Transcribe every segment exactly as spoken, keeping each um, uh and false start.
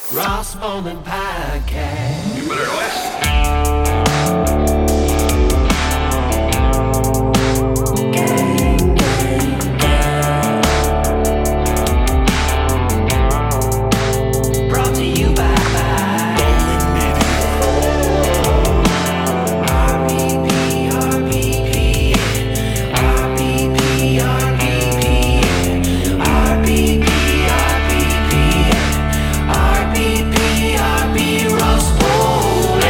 Ross Bowling Podcast. You better listen. Gang, gang, gang. Brought to you by Bowling Media. R B P, R B P, R B P, R B P, R B P, R B P, R B P, R B, Ross Bowling.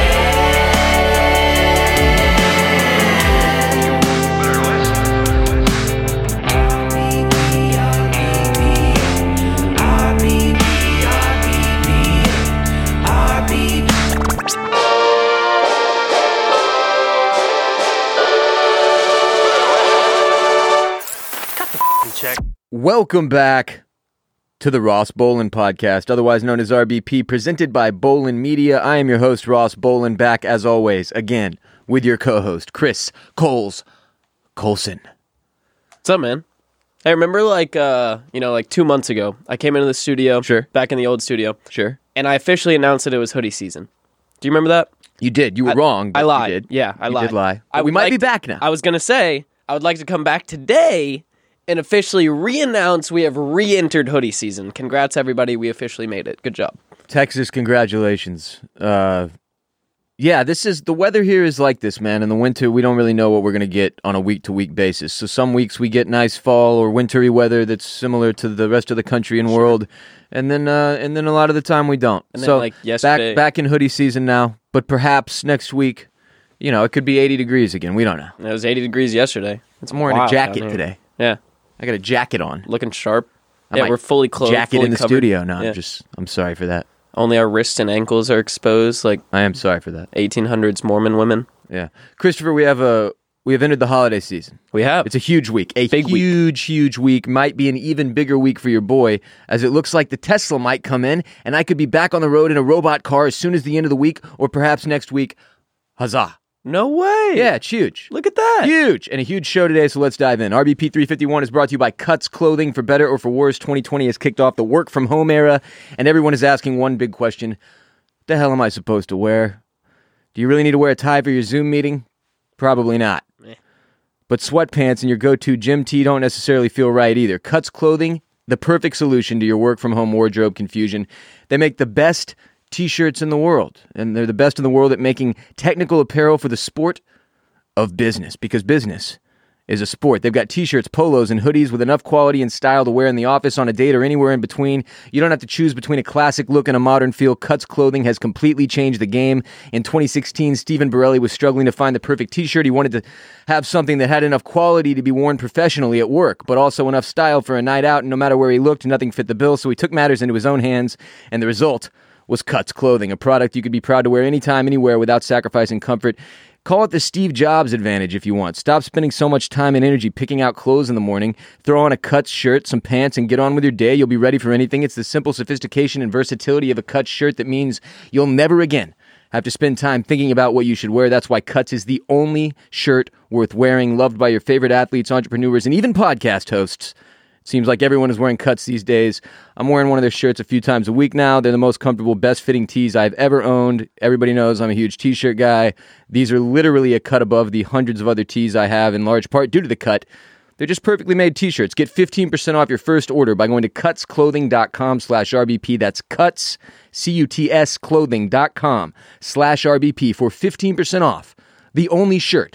Check. Welcome back to the Ross Bowling Podcast, otherwise known as R B P, presented by Bowling Media. I am your host, Ross Bowling, back as always, again, with your co-host, Chris Coles Colson. What's up, man? Hey, remember like, uh, you know, like two months ago, I came into the studio. Sure. Back in the old studio. Sure. And I officially announced that it was hoodie season. Do you remember that? You did. You were I, wrong. But I lied. You did. Yeah, I you lied. did lie. I But we would might like be to- back now. I was going to say, I would like to come back today and officially re-announce we have re-entered hoodie season. Congrats, everybody. We officially made it. Good job. Texas, congratulations. Uh, yeah, this is the weather here is like this, man. In the winter, we don't really know what we're going to get on a week-to-week basis. So some weeks we get nice fall or wintry weather that's similar to the rest of the country and world, and then uh, and then a lot of the time we don't. And then, so like, yesterday- back back in hoodie season now, but perhaps next week, you know, it could be eighty degrees again. We don't know. It was eighty degrees yesterday. It's I'm wearing a wild jacket down here. today. Yeah. I got a jacket on. Looking sharp. I yeah, might we're fully clothed. Jacket fully in the covered. studio. No, Yeah. I'm just I'm sorry for that. Only our wrists and ankles are exposed like I am sorry for that. eighteen hundreds Mormon women. Yeah, Christopher, we have a we have entered the holiday season. We have. It's a huge week. A Big week. huge, huge week. Might be an even bigger week for your boy, as it looks like the Tesla might come in, and I could be back on the road in a robot car as soon as the end of the week, or perhaps next week. Huzzah. No way. Yeah, it's huge. Look at that. Huge. And a huge show today, so let's dive in. R B P three fifty-one is brought to you by Cuts Clothing. For better or for worse, twenty twenty has kicked off the work-from-home era, and everyone is asking one big question. What the hell am I supposed to wear? Do you really need to wear a tie for your Zoom meeting? Probably not. Eh. But sweatpants and your go-to gym tee don't necessarily feel right either. Cuts Clothing, the perfect solution to your work-from-home wardrobe confusion. They make the best T-shirts in the world, and they're the best in the world at making technical apparel for the sport of business, because business is a sport. They've got T-shirts, polos, and hoodies with enough quality and style to wear in the office, on a date, or anywhere in between. You don't have to choose between a classic look and a modern feel. Cuts Clothing has completely changed the game. In twenty sixteen, Stephen Borelli was struggling to find the perfect T-shirt. He wanted to have something that had enough quality to be worn professionally at work, but also enough style for a night out, and no matter where he looked, nothing fit the bill, so he took matters into his own hands, and the result was Cuts Clothing, a product you could be proud to wear anytime, anywhere, without sacrificing comfort. Call it the Steve Jobs advantage if you want. Stop spending so much time and energy picking out clothes in the morning. Throw on a Cuts shirt, some pants, and get on with your day. You'll be ready for anything. It's the simple sophistication and versatility of a Cuts shirt that means you'll never again have to spend time thinking about what you should wear. That's why Cuts is the only shirt worth wearing, loved by your favorite athletes, entrepreneurs, and even podcast hosts. Seems like everyone is wearing Cuts these days. I'm wearing one of their shirts a few times a week now. They're the most comfortable, best-fitting tees I've ever owned. Everybody knows I'm a huge T-shirt guy. These are literally a cut above the hundreds of other tees I have, in large part due to the cut. They're just perfectly made T-shirts. Get fifteen percent off your first order by going to cutsclothing.com slash RBP. That's Cuts, C U T S, clothing.com slash RBP for fifteen percent off. The only shirt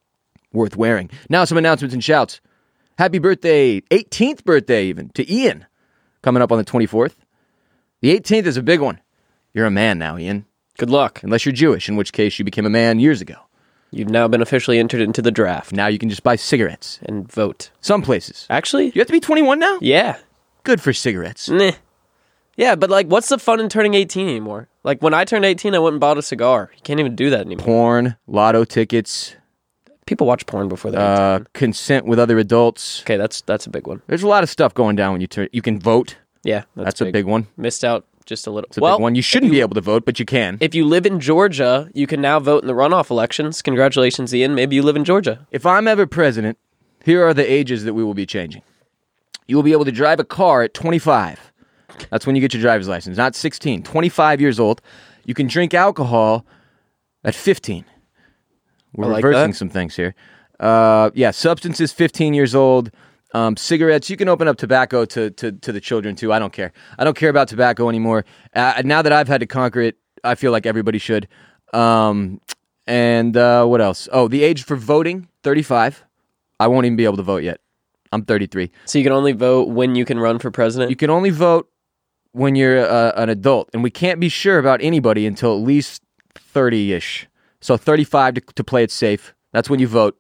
worth wearing. Now some announcements and shouts. Happy birthday, eighteenth birthday even, to Ian, coming up on the twenty-fourth. The eighteenth is a big one. You're a man now, Ian. Good luck. Unless you're Jewish, in which case you became a man years ago. You've now been officially entered into the draft Now you can just buy cigarettes. and vote. Some places. Actually? You have to be twenty-one now? Yeah. Good for cigarettes. Nah. Yeah, but like, what's the fun in turning eighteen anymore? Like, when I turned eighteen, I went and bought a cigar. You can't even do that anymore. Porn, lotto tickets, People watch porn before they're uh, eighteen. consent with other adults. Okay, that's that's a big one. There's a lot of stuff going down when you turn. You can vote. Yeah, that's, That's, a big one. Missed out just a little. It's a well, big one. You shouldn't be able to vote, but you can. if you live in Georgia, you can now vote in the runoff elections. Congratulations, Ian. Maybe you live in Georgia. If I'm ever president, here are the ages that we will be changing. You will be able to drive a car at twenty-five. That's when you get your driver's license. Not sixteen. twenty-five years old. You can drink alcohol at fifteen. We're I like reversing that. some things here. Uh, yeah, substances, fifteen years old. Um, cigarettes, you can open up tobacco to, to, to the children, too. I don't care. I don't care about tobacco anymore. Uh, now that I've had to conquer it, I feel like everybody should. Um, and uh, what else? Oh, the age for voting, thirty-five. I won't even be able to vote yet. I'm thirty-three. So you can only vote when you can run for president? You can only vote when you're uh, an adult, and we can't be sure about anybody until at least thirty-ish. So thirty-five to, to play it safe. That's when you vote.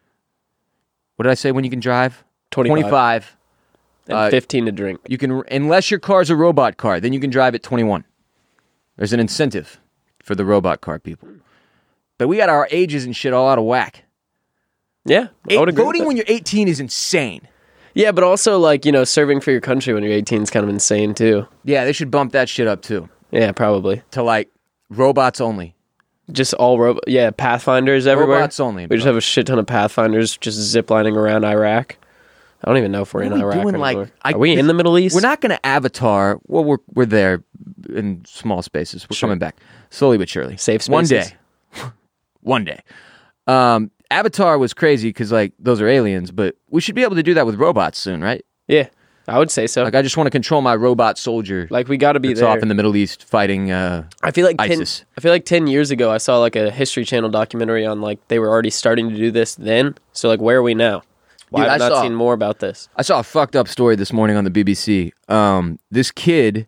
What did I say when you can drive? twenty-five. twenty-five. And Uh, fifteen to drink. You can, unless your car's a robot car, then you can drive at twenty-one. There's an incentive for the robot car people. But we got our ages and shit all out of whack. Yeah. I Eight, would agree with voting that. when you're eighteen is insane. Yeah, but also, like, you know, serving for your country when you're eighteen is kind of insane, too. Yeah, they should bump that shit up too. Yeah, probably. To like robots only. Just all robo- yeah, Pathfinders everywhere. Robots only, We just bro. have a shit ton of Pathfinders just ziplining around Iraq. I don't even know if we're What in are we Iraq doing, anymore. like- I- Are we in the Middle East? We're not going to Avatar. Well, we're we're there in small spaces. We're Sure. coming back slowly but surely. Safe One spaces. day. One day. Um, Avatar was crazy because like those are aliens, but we should be able to do that with robots soon, right? Yeah, I would say so. Like Like, I just want to control my robot soldier. we got to be that's there. off in the Middle East fighting. Uh, I feel like ten, ISIS. I feel like ten years ago I saw like a History Channel documentary on like they were already starting to do this then. So like where are we now? Why Dude, have I I not saw- seen more about this? I saw a fucked up story this morning on the B B C. Um, this kid,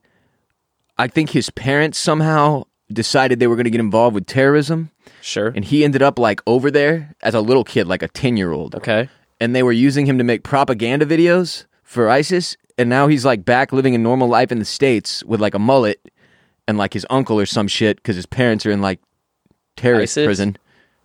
I think his parents somehow decided they were going to get involved with terrorism. Sure. And he ended up like over there as a little kid, like a ten year old. Okay. And they were using him to make propaganda videos for ISIS. And now he's like back living a normal life in the States with like a mullet and like his uncle or some shit because his parents are in like terrorist ISIS? prison.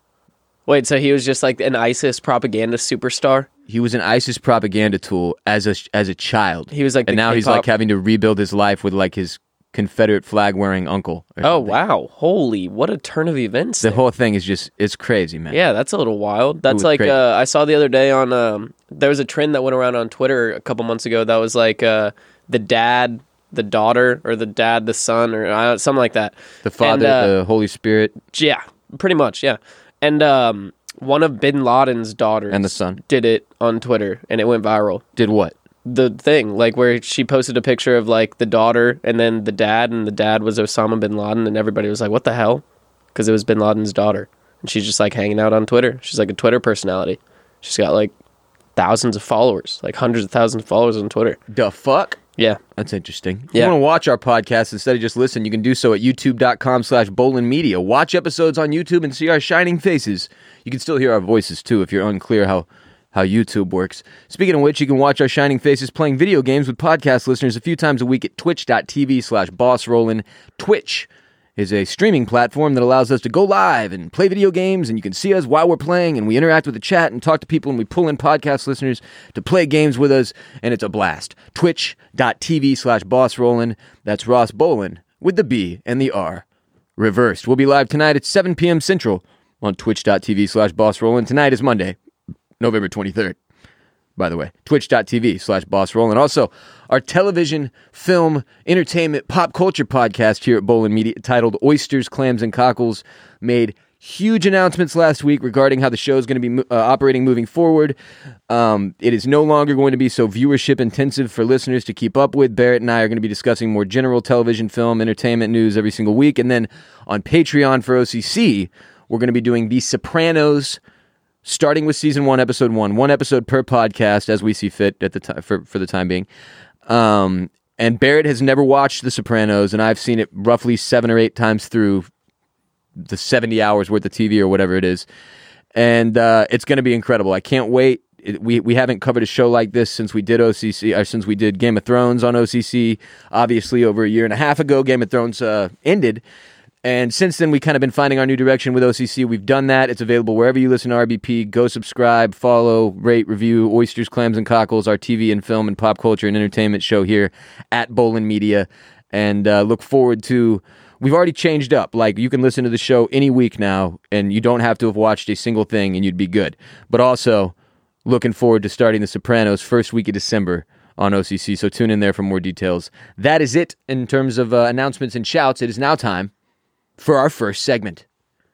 Wait, so he was just like an ISIS propaganda superstar? He was an ISIS propaganda tool as a as a child. He was like and the now he's K-pop- like having to rebuild his life with like his Confederate flag wearing uncle. or Oh something. wow! Holy, what a turn of events! The there. whole thing is just it's crazy, man. Yeah, that's a little wild. That's was like crazy. uh, I saw the other day on um, there was a trend that went around on Twitter a couple months ago that was like uh, the dad, the daughter, or the dad, the son, or uh, something like that. The Father, And, uh, the Holy Spirit, Yeah, pretty much. Yeah, and um, one of Bin Laden's daughters and the Son did it on Twitter, and it went viral. did what? The thing, like where she posted a picture of like the daughter and then the dad, and the dad was Osama bin Laden, and everybody was like, "What the hell?" Because it was bin Laden's daughter, and she's just like hanging out on Twitter. She's like a Twitter personality. She's got like thousands of followers, like hundreds of thousands of followers on Twitter. The fuck? Yeah, That's interesting. If Yeah. you want to watch our podcast instead of just listen, you can do so at youtube.com slash Bolin Media. Watch episodes on YouTube and see our shining faces. You can still hear our voices, too, if you're unclear how, how YouTube works. Speaking of which, you can watch our shining faces playing video games with podcast listeners a few times a week at twitch.tv slash bossrollin. Twitch is a streaming platform that allows us to go live and play video games, and you can see us while we're playing, and we interact with the chat and talk to people, and we pull in podcast listeners to play games with us, and it's a blast. Twitch.tv slash bossrollin. That's Ross Bolin with the B and the R reversed. We'll be live tonight at seven p.m. Central on twitch.tv slash bossrollin. Tonight is Monday, November twenty-third. By the way, twitch.tv slash boss rollin. Also, our television, film, entertainment, pop culture podcast here at Bolin Media titled Oysters, Clams, and Cockles made huge announcements last week regarding how the show is going to be uh, operating moving forward. Um, it is no longer going to be so viewership intensive for listeners to keep up with. Barrett and I are going to be discussing more general television, film, entertainment news every single week. And then on Patreon for O C C, we're going to be doing The Sopranos, starting with season one, episode one, one episode per podcast as we see fit at the time for, for the time being. Um, and Barrett has never watched The Sopranos, and I've seen it roughly seven or eight times through the seventy hours worth of T V or whatever it is. And uh, it's going to be incredible. I can't wait. It, we we haven't covered a show like this since we did O C C, or since we did Game of Thrones on O C C. Obviously, over a year and a half ago, Game of Thrones uh, ended. And since then, we've kind of been finding our new direction with O C C. We've done that. It's available wherever you listen to R B P. Go subscribe, follow, rate, review Oysters, Clams, and Cockles, our T V and film and pop culture and entertainment show here at Bolin Media. And uh, look forward to... We've already changed up. Like, you can listen to the show any week now, and you don't have to have watched a single thing, and you'd be good. But also, looking forward to starting The Sopranos first week of December on O C C, so tune in there for more details. That is it in terms of uh, announcements and shouts. It is now time for our first segment.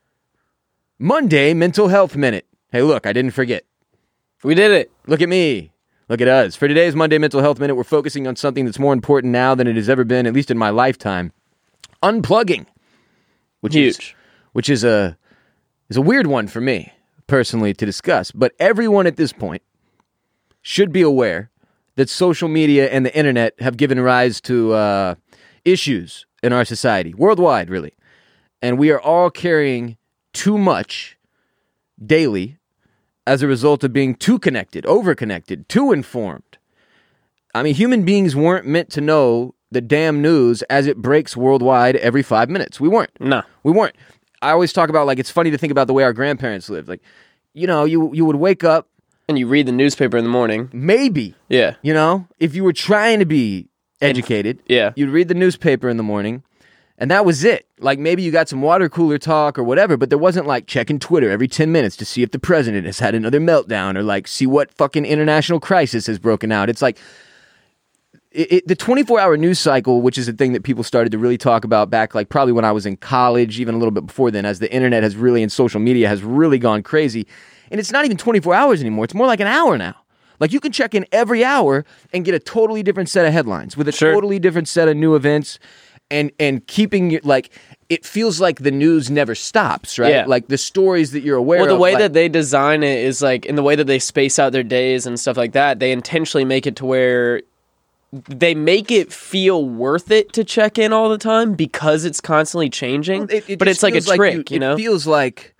Monday Mental Health Minute. Hey, look, I didn't forget. We did it. Look at me. Look at us. For today's Monday Mental Health Minute, we're focusing on something that's more important now than it has ever been, at least in my lifetime. Unplugging. Which Huge. Is, which is a, is a weird one for me, personally, to discuss. But everyone at this point should be aware that social media and the internet have given rise to uh, issues in our society, worldwide, really. And we are all carrying too much daily as a result of being too connected, over-connected, too informed. I mean, human beings weren't meant to know the damn news as it breaks worldwide every five minutes. We weren't. No. We weren't. I always talk about, like, it's funny to think about the way our grandparents lived. Like, you know, you you would wake up. And you read the newspaper in the morning. Maybe. Yeah. You know, if you were trying to be educated, yeah. you'd read the newspaper in the morning, and that was it. Like, maybe you got some water cooler talk or whatever, but there wasn't, like, checking Twitter every ten minutes to see if the president has had another meltdown or, like, see what fucking international crisis has broken out. It's like, it, it, the twenty-four hour news cycle, which is a thing that people started to really talk about back, like, probably when I was in college, even a little bit before then, as the internet has really, and social media has really gone crazy. And it's not even twenty-four hours anymore. It's more like an hour now. Like, you can check in every hour and get a totally different set of headlines with a Sure. totally different set of new events. And and keeping it, like, it feels like the news never stops, right? Yeah. Like, the stories that you're aware Well, of. the way like, that they design it is like, in the way that they space out their days and stuff like that, they intentionally make it to where they make it feel worth it to check in all the time because it's constantly changing. Well, it- it but just it's like a feels trick, you, you know? It feels like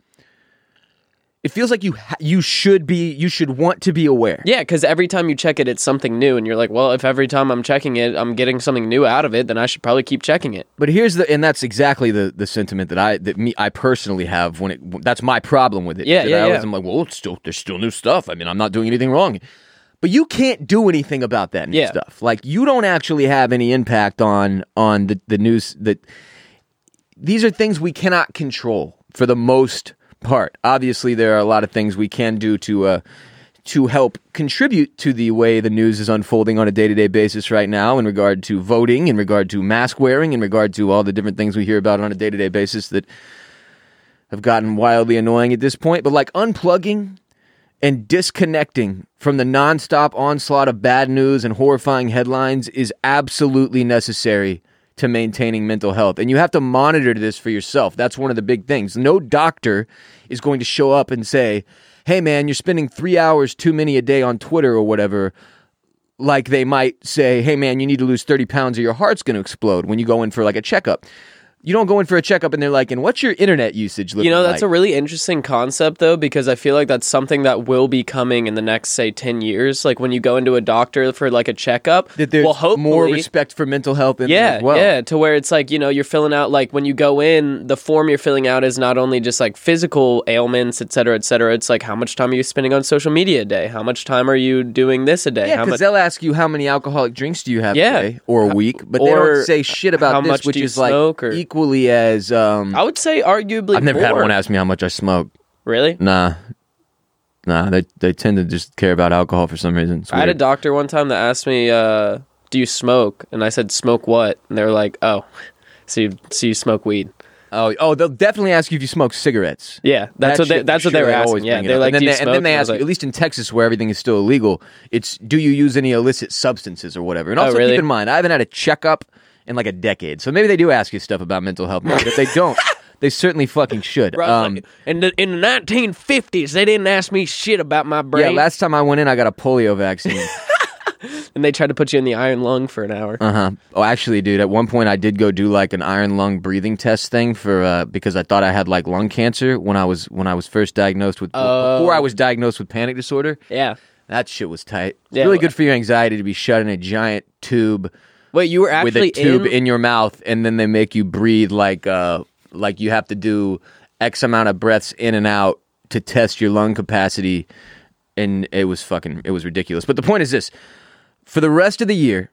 it feels like you ha- you should be you should want to be aware. Yeah, because every time you check it, it's something new, and you're like, well, if every time I'm checking it, I'm getting something new out of it, then I should probably keep checking it. But here's the and that's exactly the, the sentiment that I that me I personally have when it that's my problem with it. Yeah, That yeah, I always yeah. am like, well, it's still there's still new stuff. I mean, I'm not doing anything wrong. But you can't do anything about that new Yeah. stuff. Like, you don't actually have any impact on on the, the news that these are things we cannot control for the most part. Obviously, there are a lot of things we can do to uh, to help contribute to the way the news is unfolding on a day-to-day basis right now in regard to voting, in regard to mask wearing, in regard to all the different things we hear about on a day-to-day basis that have gotten wildly annoying at this point. But, like, unplugging and disconnecting from the nonstop onslaught of bad news and horrifying headlines is absolutely necessary to maintaining mental health. And you have to monitor this for yourself. That's one of the big things. No doctor is going to show up and say, hey, man, you're spending three hours too many a day on Twitter or whatever, like they might say, hey, man, you need to lose thirty pounds or your heart's going to explode when you go in for, like, a checkup. You don't go in for a checkup and they're like, and what's your internet usage looking You know, that's like? a really interesting concept, though, because I feel like that's something that will be coming in the next, say, ten years. Like, when you go into a doctor for, like, a checkup, that there's well, hopefully, more respect for mental health in yeah, there as well. yeah, to where it's like, you know, you're filling out, like, when you go in, the form you're filling out is not only just, like, physical ailments, et cetera, et cetera. It's like, how much time are you spending on social media a day? How much time are you doing this a day? Yeah, how because much? they'll ask you how many alcoholic drinks do you have Yeah. today or a week, but they Or don't say shit how about this, much which do you is like smoke or- equally as. Um, I would say arguably I've never more. had one ask me how much I smoke. Really? Nah, nah, they they tend to just care about alcohol for some reason. It's I had a weird. doctor one time that asked me, uh, do you smoke? And I said, smoke what? And they were like, oh, so you, so you smoke weed. Oh, oh, they'll definitely ask you if you smoke cigarettes. Yeah, that's That what they, shit, that's for what they sure, were always asking. Yeah, bring it they're up. like, and then do you they, smoke? and then they And I ask was you, like, at least in Texas where everything is still illegal, it's do you use any illicit substances or whatever. And Oh, also really? keep in mind, I haven't had a checkup in like a decade, so maybe they do ask you stuff about mental health. But if they don't, they certainly fucking should. Bro, I was Um, like, in the in the nineteen fifties, they didn't ask me shit about my yeah, brain, last time I went in, I got a polio vaccine. and they tried to put you in the iron lung for an hour. Uh huh. Oh, actually, dude, at one point I did go do like an iron lung breathing test thing for uh, because I thought I had like lung cancer when I was when I was first diagnosed with Oh. before I was diagnosed with panic disorder. Yeah. That shit was tight. It's Yeah, really well- good for your anxiety to be shut in a giant tube Wait, you were with actually a tube in? in your mouth, and then they make you breathe like uh like you have to do X amount of breaths in and out to test your lung capacity, and it was fucking it was ridiculous. But the point is this: for the rest of the year,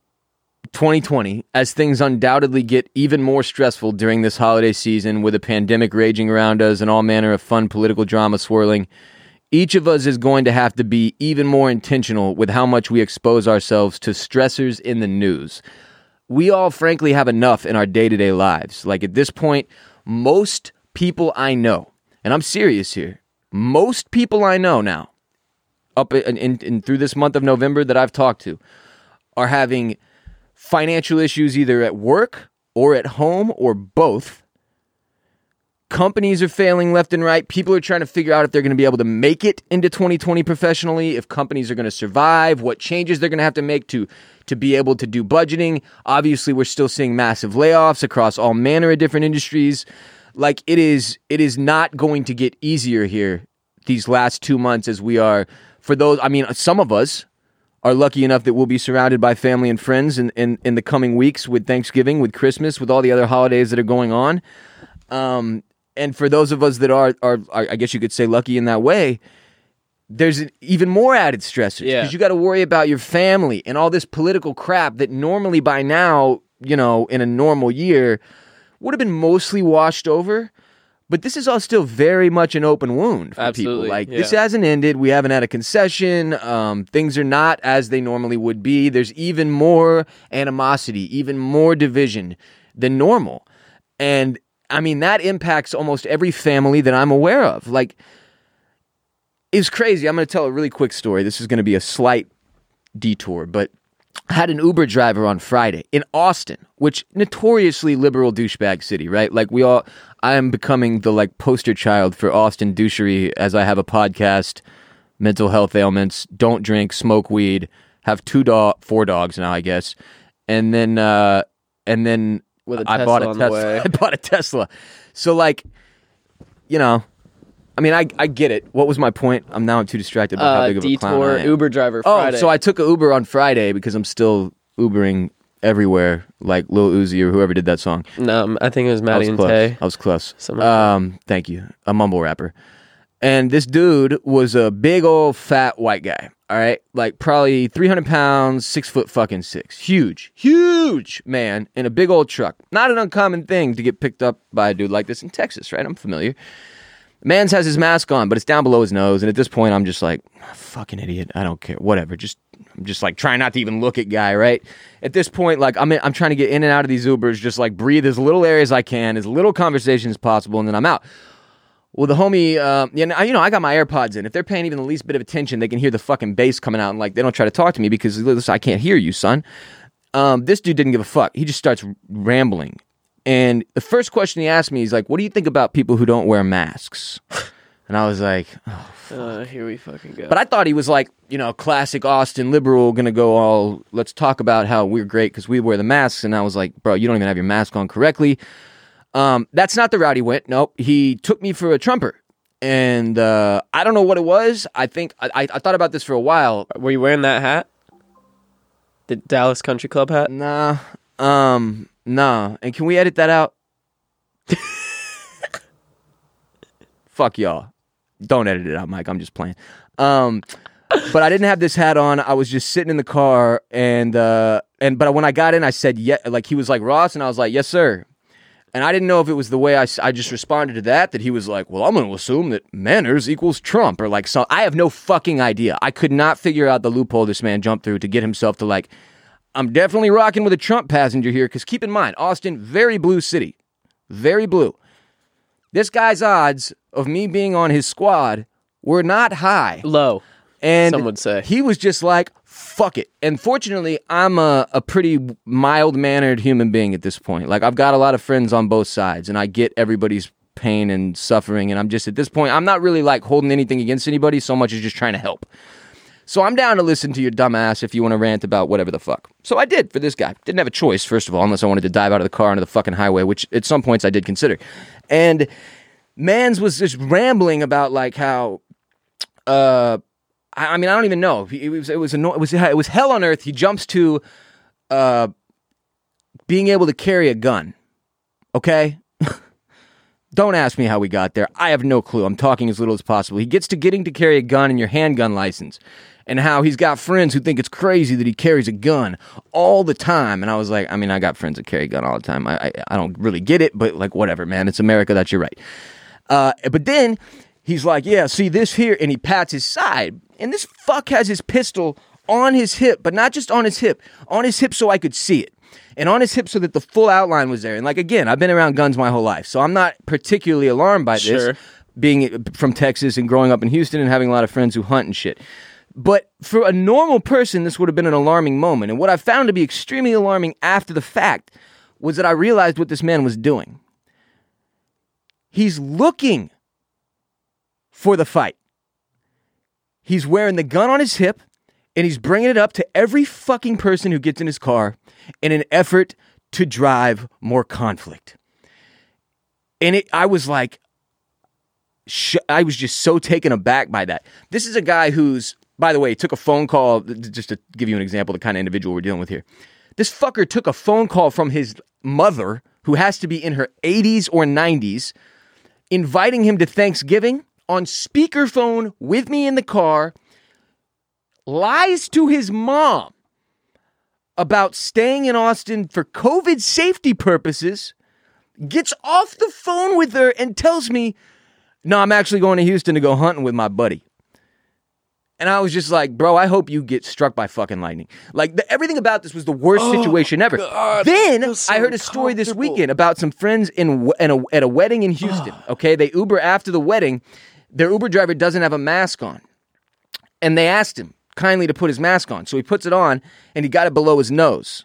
twenty twenty, as things undoubtedly get even more stressful during this holiday season with a pandemic raging around us and all manner of fun political drama swirling, each of us is going to have to be even more intentional with how much we expose ourselves to stressors in the news. We all, frankly, have enough in our day-to-day lives. Like, at this point, most people I know, and I'm serious here, most people I know now, up in, in, in through this month of November that I've talked to, are having financial issues either at work or at home or both. Companies are failing left and right. People are trying to figure out if they're going to be able to make it into twenty twenty professionally, if companies are going to survive, what changes they're going to have to make to, to be able to do budgeting. Obviously, we're still seeing massive layoffs across all manner of different industries. Like, it is, it is not going to get easier here these last two months as we are, for those, I mean, some of us are lucky enough that we'll be surrounded by family and friends in, in, in the coming weeks with Thanksgiving, with Christmas, with all the other holidays that are going on. Um... And for those of us that are, are, are, I guess you could say, lucky in that way, there's an even more added stressors. Yeah. Because you got to worry about your family and all this political crap that normally by now, you know, in a normal year, would have been mostly washed over. But this is all still very much an open wound for Absolutely, people. Like, yeah. this hasn't ended. We haven't had a concession. Um, things are not as they normally would be. There's even more animosity, even more division than normal. And I mean, that impacts almost every family that I'm aware of. Like, it's crazy. I'm going to tell a really quick story. This is going to be a slight detour, but I had an Uber driver on Friday in Austin, which notoriously liberal douchebag city, right? Like, we all, I am becoming the like poster child for Austin douchery as I have a podcast, mental health ailments, don't drink, smoke weed, have two dog, four dogs now, I guess. And then, uh, and then, With a I Tesla bought a on the Tesla. way. I bought a Tesla. So, like, you know, I mean, I I get it. What was my point? I'm now too distracted by how Uh, big of a clown detour, I am. Uber driver Oh, Friday. so I took an Uber on Friday because I'm still Ubering everywhere, like Lil Uzi or whoever did that song. No, I think it was I Maddie was and close. Tay. I was close. Something like Um, thank you. A mumble rapper. And this dude was a big old fat white guy. All right, like probably three hundred pounds, six foot fucking six. Huge, huge man in a big old truck. Not an uncommon thing to get picked up by a dude like this in Texas, right? I'm familiar. The man's has his mask on, but it's down below his nose. And at this point, I'm just like, fucking idiot. I don't care. Whatever. Just, I'm just like trying not to even look at guy, right? At this point, like I'm, in, I'm trying to get in and out of these Ubers, just like breathe as little air as I can, as little conversation as possible, and then I'm out. Well, the homie, uh, you know, I got my AirPods in. If they're paying even the least bit of attention, they can hear the fucking bass coming out, and like they don't try to talk to me because listen, I can't hear you, son. Um, this dude didn't give a fuck. He just starts rambling, and the first question he asked me, he's like, "What do you think about people who don't wear masks?" And I was like, oh. Uh, here we fucking go. But I thought he was like, you know, classic Austin liberal, gonna go all, let's talk about how we're great because we wear the masks. And I was like, bro, you don't even have your mask on correctly. Um, that's not the route he went. Nope. He took me for a Trumper. And uh, I don't know what it was. I think, I, I, I thought about this for a while. Were you wearing that hat? The Dallas Country Club hat? Nah. Um, nah. And can we edit that out? Fuck y'all. Don't edit it out, Mike. I'm just playing. Um, but I didn't have this hat on. I was just sitting in the car, and uh, and but when I got in, I said, yeah. Like he was like, Ross, and I was like, yes, sir. And I didn't know if it was the way I, I just responded to that, that he was like, well, I'm going to assume that manners equals Trump, or like, so I have no fucking idea. I could not figure out the loophole this man jumped through to get himself to like, I'm definitely rocking with a Trump passenger here, because keep in mind, Austin, very blue city, very blue. This guy's odds of me being on his squad were not high. Low, And some would say. he was just like, fuck it. And fortunately, I'm a, a pretty mild-mannered human being at this point. Like, I've got a lot of friends on both sides, and I get everybody's pain and suffering, and I'm just, at this point, I'm not really, like, holding anything against anybody so much as just trying to help. So I'm down to listen to your dumb ass if you want to rant about whatever the fuck. So I did for this guy. Didn't have a choice, first of all, unless I wanted to dive out of the car onto the fucking highway, which at some points I did consider. And Mans was just rambling about, like, how... uh. I mean, I don't even know. It was it was anno- it was it was hell on earth. He jumps to uh, being able to carry a gun. Okay, don't ask me how we got there. I have no clue. I'm talking as little as possible. He gets to getting to carry a gun and your handgun license, and how he's got friends who think it's crazy that he carries a gun all the time. And I was like, I mean, I got friends that carry a gun all the time. I I, I don't really get it, but like whatever, man. It's America. That's your right. Uh, but then he's like, yeah, see this here, and he pats his side, and this fuck has his pistol on his hip, but not just on his hip, on his hip so I could see it, and on his hip so that the full outline was there. And like, again, I've been around guns my whole life, so I'm not particularly alarmed by this, Sure. being from Texas and growing up in Houston and having a lot of friends who hunt and shit. But for a normal person, this would have been an alarming moment. And what I found to be extremely alarming after the fact was that I realized what this man was doing. He's looking for the fight. He's wearing the gun on his hip, and he's bringing it up to every fucking person who gets in his car in an effort to drive more conflict. And it, I was like, sh- I was just so taken aback by that. This is a guy who's, by the way, took a phone call, just to give you an example of the kind of individual we're dealing with here. This fucker took a phone call from his mother, who has to be in her eighties or nineties, inviting him to Thanksgiving on speakerphone with me in the car, lies to his mom about staying in Austin for COVID safety purposes, gets off the phone with her and tells me, no, I'm actually going to Houston to go hunting with my buddy. And I was just like, bro, I hope you get struck by fucking lightning. Like, the, everything about this was the worst Oh, situation ever. God, then so I heard a story this uncomfortable. weekend about some friends in, in a, at a wedding in Houston. Okay, they Uber after the wedding. Their Uber driver doesn't have a mask on. And they asked him kindly to put his mask on. So he puts it on, and he got it below his nose.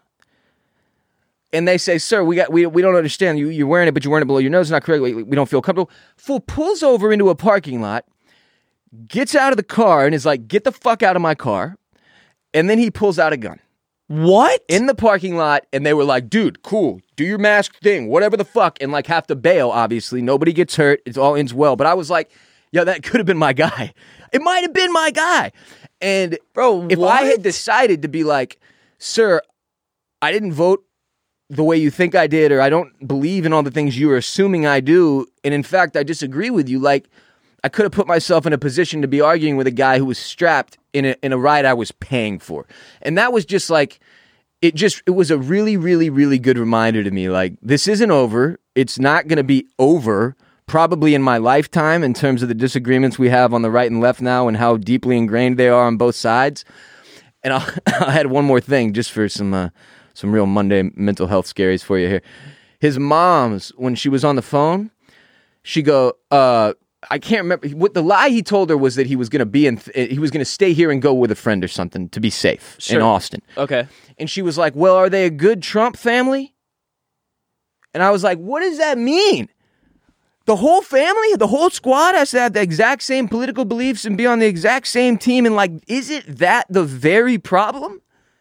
And they say, sir, we got we we don't understand. You, you're wearing it, but you're wearing it below your nose. It's not correct. We, we don't feel comfortable. Fool pulls over into a parking lot, gets out of the car, and is like, get the fuck out of my car. And then he pulls out a gun. What? In the parking lot, and they were like, dude, cool, do your mask thing, whatever the fuck, and like have to bail, obviously. Nobody gets hurt. It all ends well. But I was like, yo, that could have been my guy. It might have been my guy. And Bro, if what? I had decided to be like, sir, I didn't vote the way you think I did, or I don't believe in all the things you are assuming I do, and in fact, I disagree with you, like, I could have put myself in a position to be arguing with a guy who was strapped in a in a ride I was paying for. And that was just like, it just, it was a really, really, really good reminder to me, like, this isn't over. It's not going to be over probably in my lifetime in terms of the disagreements we have on the right and left now and how deeply ingrained they are on both sides. And I'll, I had one more thing just for some uh, some real Monday mental health scaries for you here. His mom's, when she was on the phone, she go, uh, I can't remember what the lie he told her was, that he was going to be in, th- he was going to stay here and go with a friend or something to be safe Sure. in Austin. Okay. And she was like, well, are they a good Trump family? And I was like, what does that mean? The whole family, the whole squad has to have the exact same political beliefs and be on the exact same team. And like, isn't that the very problem?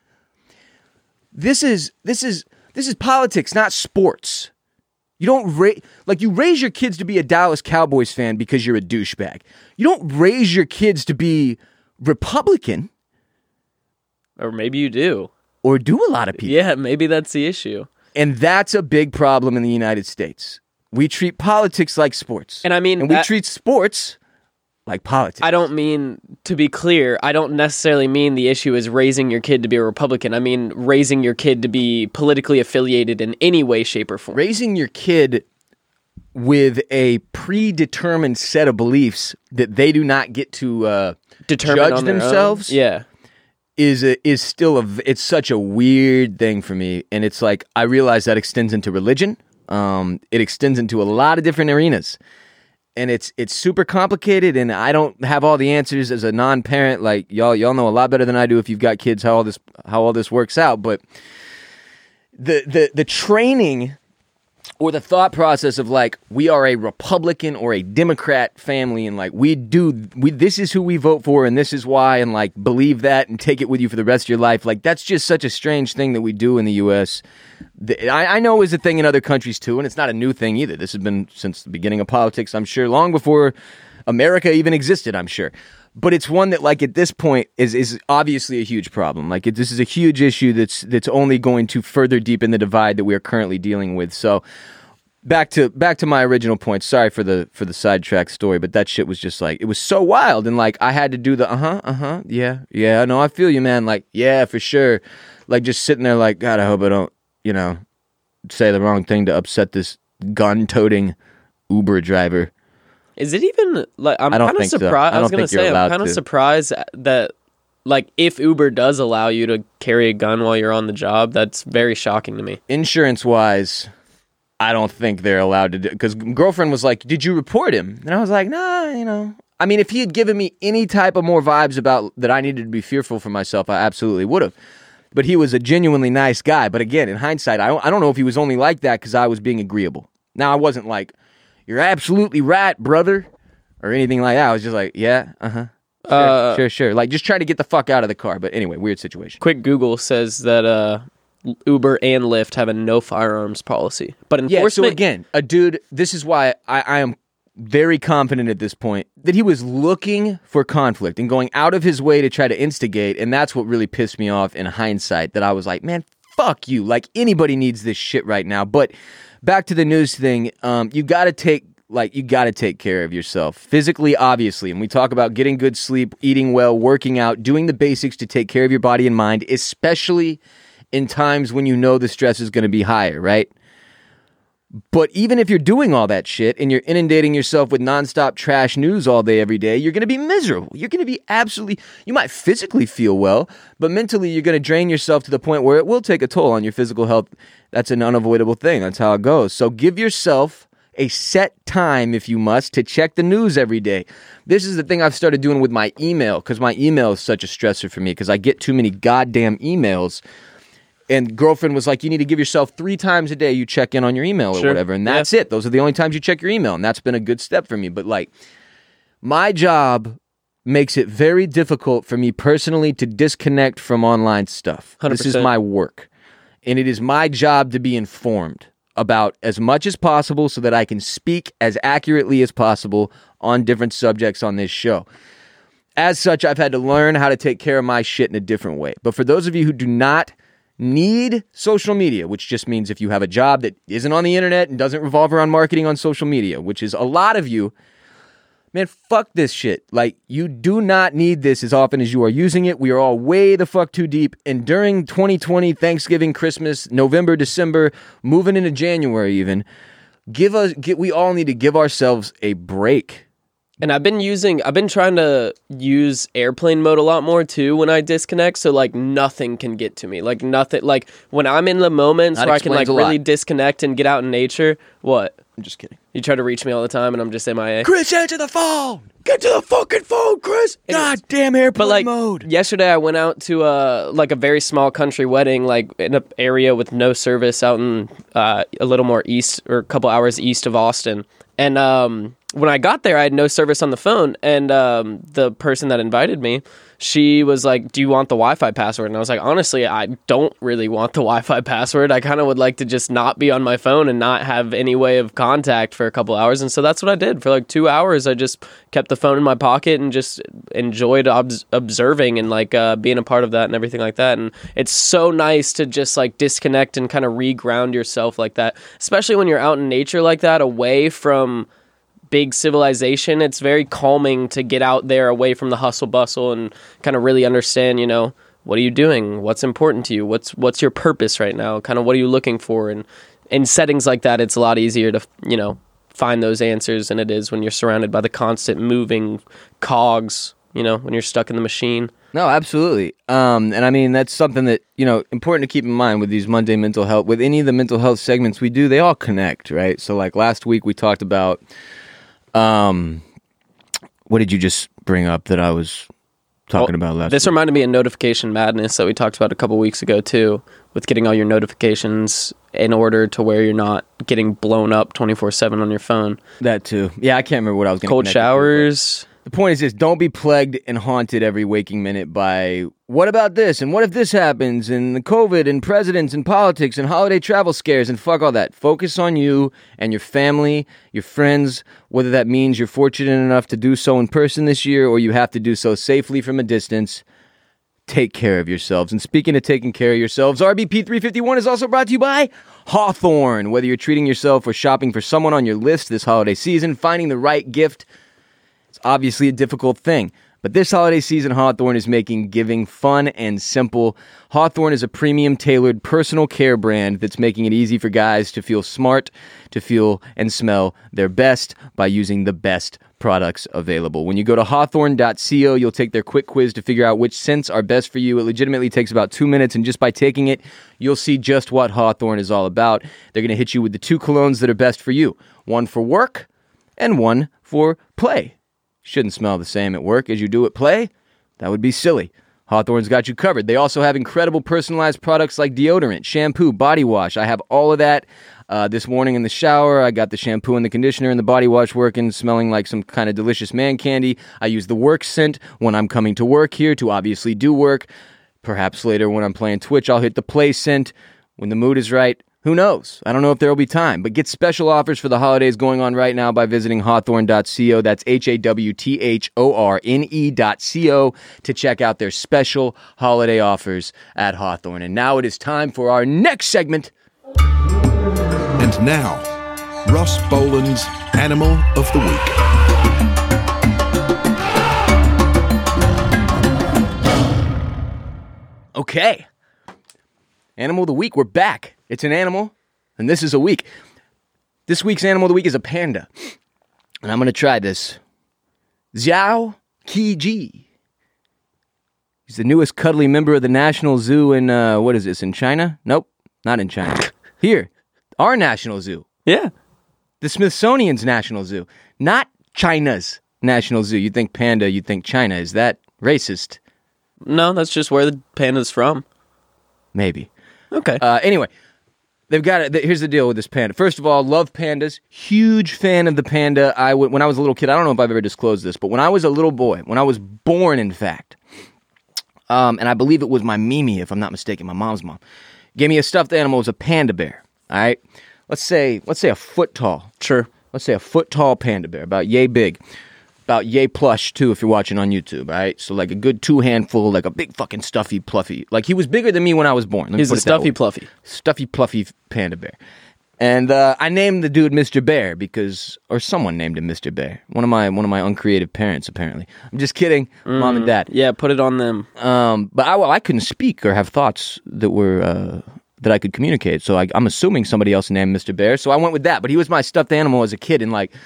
This is, this is, this is politics, not sports. You don't ra- like you raise your kids to be a Dallas Cowboys fan because you're a douchebag. You don't raise your kids to be Republican, Or maybe you do. or do a lot of people. Yeah, maybe that's the issue. And that's a big problem in the United States. We treat politics like sports. And I mean, and we that- treat sports like politics. I don't mean, to be clear, I don't necessarily mean the issue is raising your kid to be a Republican. I mean raising your kid to be politically affiliated in any way, shape, or form. Raising your kid with a predetermined set of beliefs that they do not get to uh, Determine judge on their own. themselves Yeah. is a, is still a it's such a weird thing for me. And it's like, I realize that extends into religion. Um, it extends into a lot of different arenas. And it's it's super complicated, and I don't have all the answers as a non-parent. Like y'all, y'all know a lot better than I do if you've got kids how all this how all this works out. But the the the training or the thought process of like, we are a Republican or a Democrat family, and like we do we this is who we vote for, and this is why, and like believe that and take it with you for the rest of your life. Like, that's just such a strange thing that we do in the U S. The, I, I know is a thing in other countries too, and it's not a new thing either. This has been since the beginning of politics, I'm sure, long before America even existed, I'm sure. But it's one that, like, at this point is is obviously a huge problem. Like, it, this is a huge issue that's that's only going to further deepen the divide that we are currently dealing with. So, back to back to my original point. Sorry for the for the sidetrack story, but that shit was just like, it was so wild, and like I had to do the uh huh uh huh yeah yeah no I feel you, man. Like, yeah, for sure. Like, just sitting there like, God, I hope I don't, you know, say the wrong thing to upset this gun-toting Uber driver. Is it even like I'm I don't kind of think so. surprised? I I was don't gonna think you're say I'm allowed kind of to. surprised that like if Uber does allow you to carry a gun while you're on the job, that's very shocking to me. Insurance wise, I don't think they're allowed to do, because girlfriend was like, did you report him? And I was like, nah, you know. I mean, if he had given me any type of more vibes about that I needed to be fearful for myself, I absolutely would have. But he was a genuinely nice guy. But again, in hindsight, I don't, I don't know if he was only like that because I was being agreeable. Now, I wasn't like, you're absolutely right, brother, or anything like that. I was just like, yeah, uh-huh. Sure, Uh, sure, sure. Like, just trying to get the fuck out of the car. But anyway, weird situation. Quick Google says that uh, Uber and Lyft have a no firearms policy, but Yeah, enforcement. so again, a dude, this is why I, I am very confident at this point that he was looking for conflict and going out of his way to try to instigate, and that's what really pissed me off in hindsight, that I was like, man, fuck you. Like, anybody needs this shit right now. But back to the news thing, um, you gotta take, like, you gotta take care of yourself. Physically, obviously, and we talk about getting good sleep, eating well, working out, doing the basics to take care of your body and mind, especially in times when you know the stress is gonna be higher, right? But even if you're doing all that shit and you're inundating yourself with nonstop trash news all day, every day, you're going to be miserable. You're going to be absolutely, you might physically feel well, but mentally you're going to drain yourself to the point where it will take a toll on your physical health. That's an unavoidable thing. That's how it goes. So give yourself a set time, if you must, to check the news every day. This is the thing I've started doing with my email, because my email is such a stressor for me because I get too many goddamn emails. And girlfriend was like, you need to give yourself three times a day you check in on your email or Sure. whatever. And that's Yeah. it. Those are the only times you check your email. And that's been a good step for me. But like, my job makes it very difficult for me personally to disconnect from online stuff. one hundred This is percent. my work. And it is my job to be informed about as much as possible so that I can speak as accurately as possible on different subjects on this show. As such, I've had to learn how to take care of my shit in a different way. But for those of you who do not need social media, which just means if you have a job that isn't on the internet and doesn't revolve around marketing on social media, which is a lot of you, man, fuck this shit. Like, you do not need this as often as you are using it. We are all way the fuck too deep. And during twenty twenty, Thanksgiving, Christmas, November, December, moving into January even, give us, get, we all need to give ourselves a break. And I've been using, I've been trying to use airplane mode a lot more too when I disconnect. So like nothing can get to me. Like nothing, like when I'm in the moments That where I can like explains a lot. really disconnect and get out in nature. What? I'm just kidding. You try to reach me all the time and I'm just M I A. Chris, answer the phone. Get to the fucking phone, Chris. God damn airplane But like mode. yesterday I went out to a, like a very small country wedding, like in an area with no service out in uh, a little more east or a couple hours east of Austin. And um, when I got there, I had no service on the phone. And um, the person that invited me, she was like, do you want the Wi-Fi password? And I was like, honestly, I don't really want the Wi-Fi password. I kind of would like to just not be on my phone and not have any way of contact for a couple hours. And so that's what I did. For like two hours, I just kept the phone in my pocket and just enjoyed obs- observing and like uh, being a part of that and everything like that. And it's so nice to just like disconnect and kind of re-ground yourself like that, especially when you're out in nature like that, away from big civilization. It's very calming to get out there away from the hustle bustle and kind of really understand, you know, what are you doing? What's important to you? What's what's your purpose right now? Kind of what are you looking for? And in settings like that, it's a lot easier to, you know, find those answers than it is when you're surrounded by the constant moving cogs, you know, when you're stuck in the machine. No, absolutely. Um, and I mean, that's something that, you know, important to keep in mind with these Monday mental health, with any of the mental health segments we do, they all connect, right? So like last week we talked about, um, what did you just bring up that I was talking Well, about last This week? reminded me of notification madness that we talked about a couple weeks ago too, with getting all your notifications in order to where you're not getting blown up twenty-four seven on your phone. That too. Yeah, I can't remember what I was going to Cold showers. The point is this, don't be plagued and haunted every waking minute by what about this and what if this happens and the COVID and presidents and politics and holiday travel scares and fuck all that. Focus on you and your family, your friends, whether that means you're fortunate enough to do so in person this year or you have to do so safely from a distance. Take care of yourselves. And speaking of taking care of yourselves, R B P three fifty-one is also brought to you by Hawthorne. Whether you're treating yourself or shopping for someone on your list this holiday season, finding the right gift, it's obviously a difficult thing, But this holiday season, Hawthorne is making giving fun and simple. Hawthorne is a premium tailored personal care brand that's making it easy for guys to feel smart, to feel and smell their best by using the best products available. When you go to hawthorne dot co, you'll take their quick quiz to figure out which scents are best for you. It legitimately takes about two minutes, and just by taking it, you'll see just what Hawthorne is all about. They're going to hit you with the two colognes that are best for you. One for work and one for play. Shouldn't smell the same at work as you do at play. That would be silly. Hawthorne's got you covered. They also have incredible personalized products like deodorant, shampoo, body wash. I have all of that. Uh, this morning in the shower, I got the shampoo and the conditioner and the body wash working, smelling like some kind of delicious man candy. I use the work scent when I'm coming to work here to obviously do work. Perhaps later when I'm playing Twitch, I'll hit the play scent. When the mood is right, who knows? I don't know if there will be time, but get special offers for the holidays going on right now by visiting hawthorne dot co. That's H A W T H O R N E dot C O to check out their special holiday offers at Hawthorne. And now it is time for our next segment. And now, Ross Boland's Animal of the Week. Okay. Animal of the Week, we're back. It's an animal, and this is a week. This week's Animal of the Week is a panda. And I'm going to try this. Xiao Qiji. He's the newest cuddly member of the National Zoo in, uh, what is this, in China? Nope, not in China. Here, our National Zoo. Yeah. The Smithsonian's National Zoo. Not China's National Zoo. You think panda, you think China. Is that racist? No, that's just where the panda's from. Maybe. Okay. Uh, anyway, they've got it. Here's the deal with this panda. First of all, love pandas. Huge fan of the panda. I w- when I was a little kid, I don't know if I've ever disclosed this, but when I was a little boy, when I was born, in fact, um, and I believe it was my Mimi, if I'm not mistaken, my mom's mom, gave me a stuffed animal. It was a panda bear. All right, let's say let's say a foot tall. Sure. Let's say a foot tall panda bear, about yay big. About yay plush, too, if you're watching on YouTube, all right? So, like, a good two handful, like a big fucking stuffy, pluffy. Like, he was bigger than me when I was born. Let me He's put a it that stuffy way. pluffy. Stuffy, pluffy panda bear. And uh, I named the dude Mister Bear because, or someone named him Mister Bear. One of my one of my uncreative parents, apparently. I'm just kidding, mom and dad. Yeah, put it on them. Um, but I, well, I couldn't speak or have thoughts that were uh, that I could communicate. So I, I'm assuming somebody else named Mister Bear. So I went with that. But he was my stuffed animal as a kid, and like.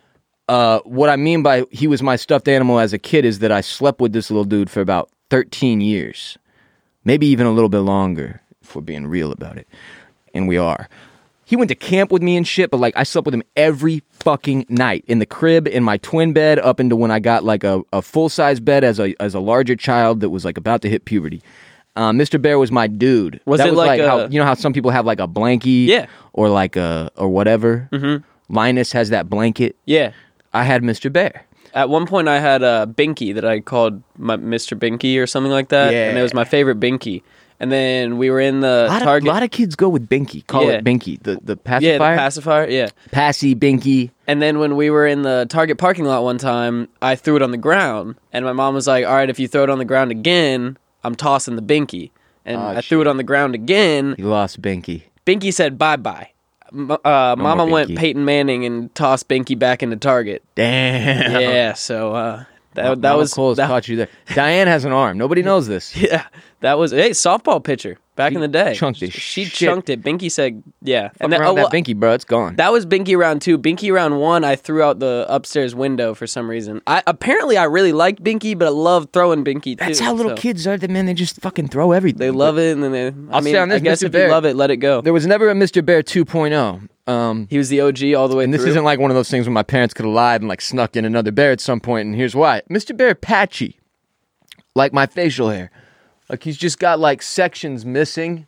Uh, what I mean by he was my stuffed animal as a kid is that I slept with this little dude for about thirteen years. Maybe even a little bit longer, if we're being real about it. And we are. He went to camp with me and shit, but like I slept with him every fucking night. In the crib, in my twin bed, up into when I got like a, a full-size bed as a as a larger child that was like about to hit puberty. Uh, Mister Bear was my dude. Was that it was like like a- how, you know how some people have like a blankie? Yeah. Or like a, or whatever? Mm-hmm. Linus has that blanket. Yeah. I had Mister Bear. At one point, I had a Binky that I called my Mister Binky or something like that, Yeah. and it was my favorite Binky. And then we were in the A lot, Target. of, lot of kids go with Binky. Call Yeah. it Binky. The the pacifier. yeah, the pacifier. Yeah. Passy Binky. And then when we were in the Target parking lot one time, I threw it on the ground, and my mom was like, "All right, if you throw it on the ground again, I'm tossing the Binky." And Oh, I threw it on the ground again. You lost Binky. Binky said bye bye. M- Uh, Mama more went Binky. Peyton Manning and tossed Binky back into Target. Damn. Yeah, so uh, that that Mama was Cole's that, caught you there. Diane has an arm. Nobody knows this. yeah, that was hey softball pitcher back She in the day. chunked it. She Shit. chunked it. Binky said, "Yeah." And then- around oh, well, that Binky, bro, it's gone. that was Binky round two. Binky round one, I threw out the upstairs window for some reason. I apparently I really liked Binky, but I love throwing Binky too. That's how little so kids are. The man, they just fucking throw everything. They love it, and then they, I I'll mean, say on this, I guess Mister if Bear- you love it, let it go. There was never a Mister Bear two point oh. Um, He was the O G all the way and this through. isn't like one of those things where my parents could have lied and like snuck in another bear at some point, and here's why. Mister Bear patchy. Like my facial hair. Like he's just got like sections missing,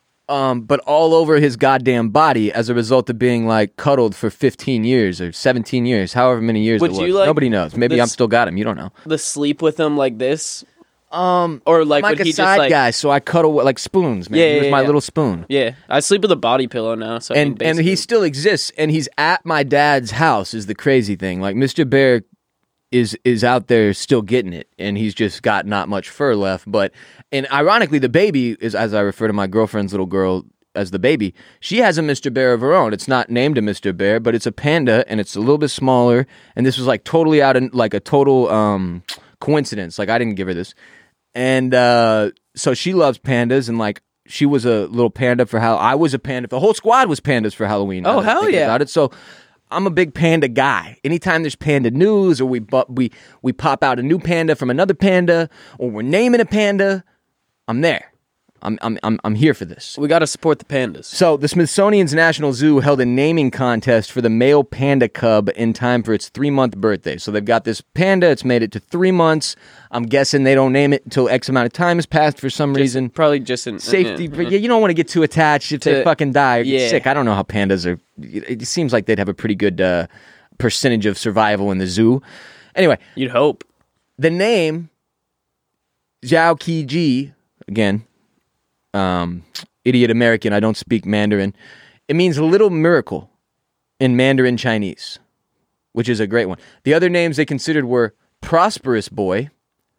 um, but all over his goddamn body as a result of being like cuddled for fifteen years or seventeen years, however many years Would it was. you like Nobody knows. Maybe this- I'm still got him. You don't know. the sleep with him like this, Um, or like I'm like would a he side just like guy, so I cuddle with like spoons, man. Yeah, he was yeah, my yeah. little spoon. yeah? I sleep with a body pillow now, so I mean, and and he basically- still exists, and he's at my dad's house. Is the crazy thing. Like Mister Bear is is out there still getting it, and he's just got not much fur left. But and ironically, the baby is, as I refer to my girlfriend's little girl as the baby. She has a Mister Bear of her own. It's not named a Mister Bear, but it's a panda, and it's a little bit smaller. And this was like totally out in like a total um, coincidence. Like I didn't give her this, and uh, so she loves pandas, and like she was a little panda for how I was a panda. The whole squad was pandas for Halloween. Oh, now that I hell think yeah. About it. So I'm a big panda guy. Anytime there's panda news, or we bu- we we pop out a new panda from another panda, or we're naming a panda, I'm there. I'm I'm I'm I'm here for this. We got to support the pandas. So the Smithsonian's National Zoo held a naming contest for the male panda cub in time for its three-month birthday. So they've got this panda. It's made it to three months. I'm guessing they don't name it until X amount of time has passed for some Just- reason. Probably just in Safety. yeah. Yeah, you don't want to get too attached if they To- fucking die or get yeah. sick. I don't know how pandas are. It seems like they'd have a pretty good uh, percentage of survival in the zoo. Anyway, You'd hope. the name Zhao Qiji, again, um, idiot American, I don't speak Mandarin. It means little miracle in Mandarin Chinese, which is a great one. The other names they considered were Prosperous Boy,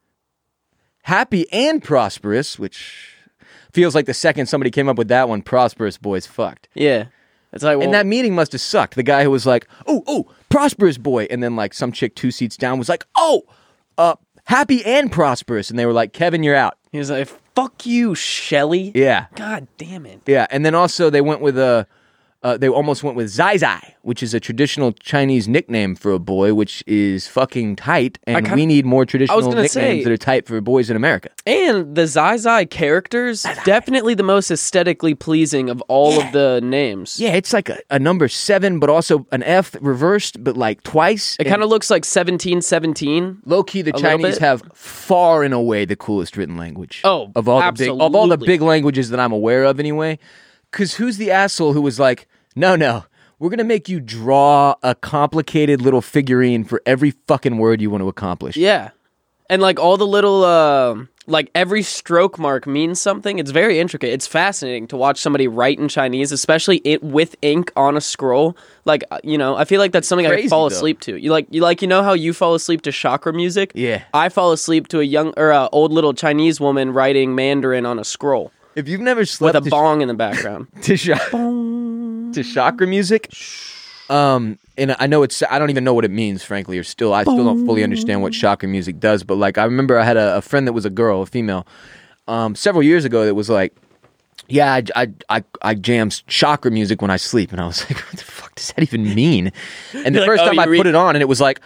Happy and Prosperous, which feels like the second somebody came up with that one, Prosperous Boy's fucked. Yeah. It's like, well, And that meeting must have sucked. The guy who was like, oh, oh, Prosperous Boy. And then like some chick two seats down was like, oh, uh, Happy and Prosperous. And they were like, Kevin, you're out. he was like, fuck you, Shelly. Yeah. God damn it. Yeah. And then also they went with a, uh, they almost went with Zai Zai, which is a traditional Chinese nickname for a boy, which is fucking tight. And kinda- we need more traditional gonna nicknames say- that are tight for boys in America. And the Zai Zai characters, definitely the most aesthetically pleasing of all of the names. Yeah, it's like a, a number seven, but also an F reversed, but like twice. It kind of looks like seventeen seventeen. Low key, the A little Chinese bit. have far and away the coolest written language. Oh, of all the big, of all the absolutely. big languages that I'm aware of, anyway. Because who's the asshole who was like, no, no, we're gonna make you draw a complicated little figurine for every fucking word you want to accomplish. Yeah. And like all the little, uh, like every stroke mark means something. It's very intricate. It's fascinating to watch somebody write in Chinese, especially it with ink on a scroll. Like, uh, you know, I feel like that's something I Crazy, could fall though. asleep to. You like, you like, you know how you fall asleep to chakra music? Yeah. I fall asleep to a young or uh, old little Chinese woman writing Mandarin on a scroll If you've never with slept a to, bong in the background. to, sha- to chakra music, um, and I know it's I don't even know what it means, frankly, or still I still don't fully understand what chakra music does. But like I remember I had a, a friend that was a girl, a female, um, several years ago that was like, yeah, I, I, I, I jam chakra music when I sleep. And I was like, what the fuck does that even mean? And the You're like, first oh, time you I read- put it on and it was like,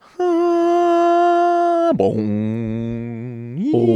ah, boom,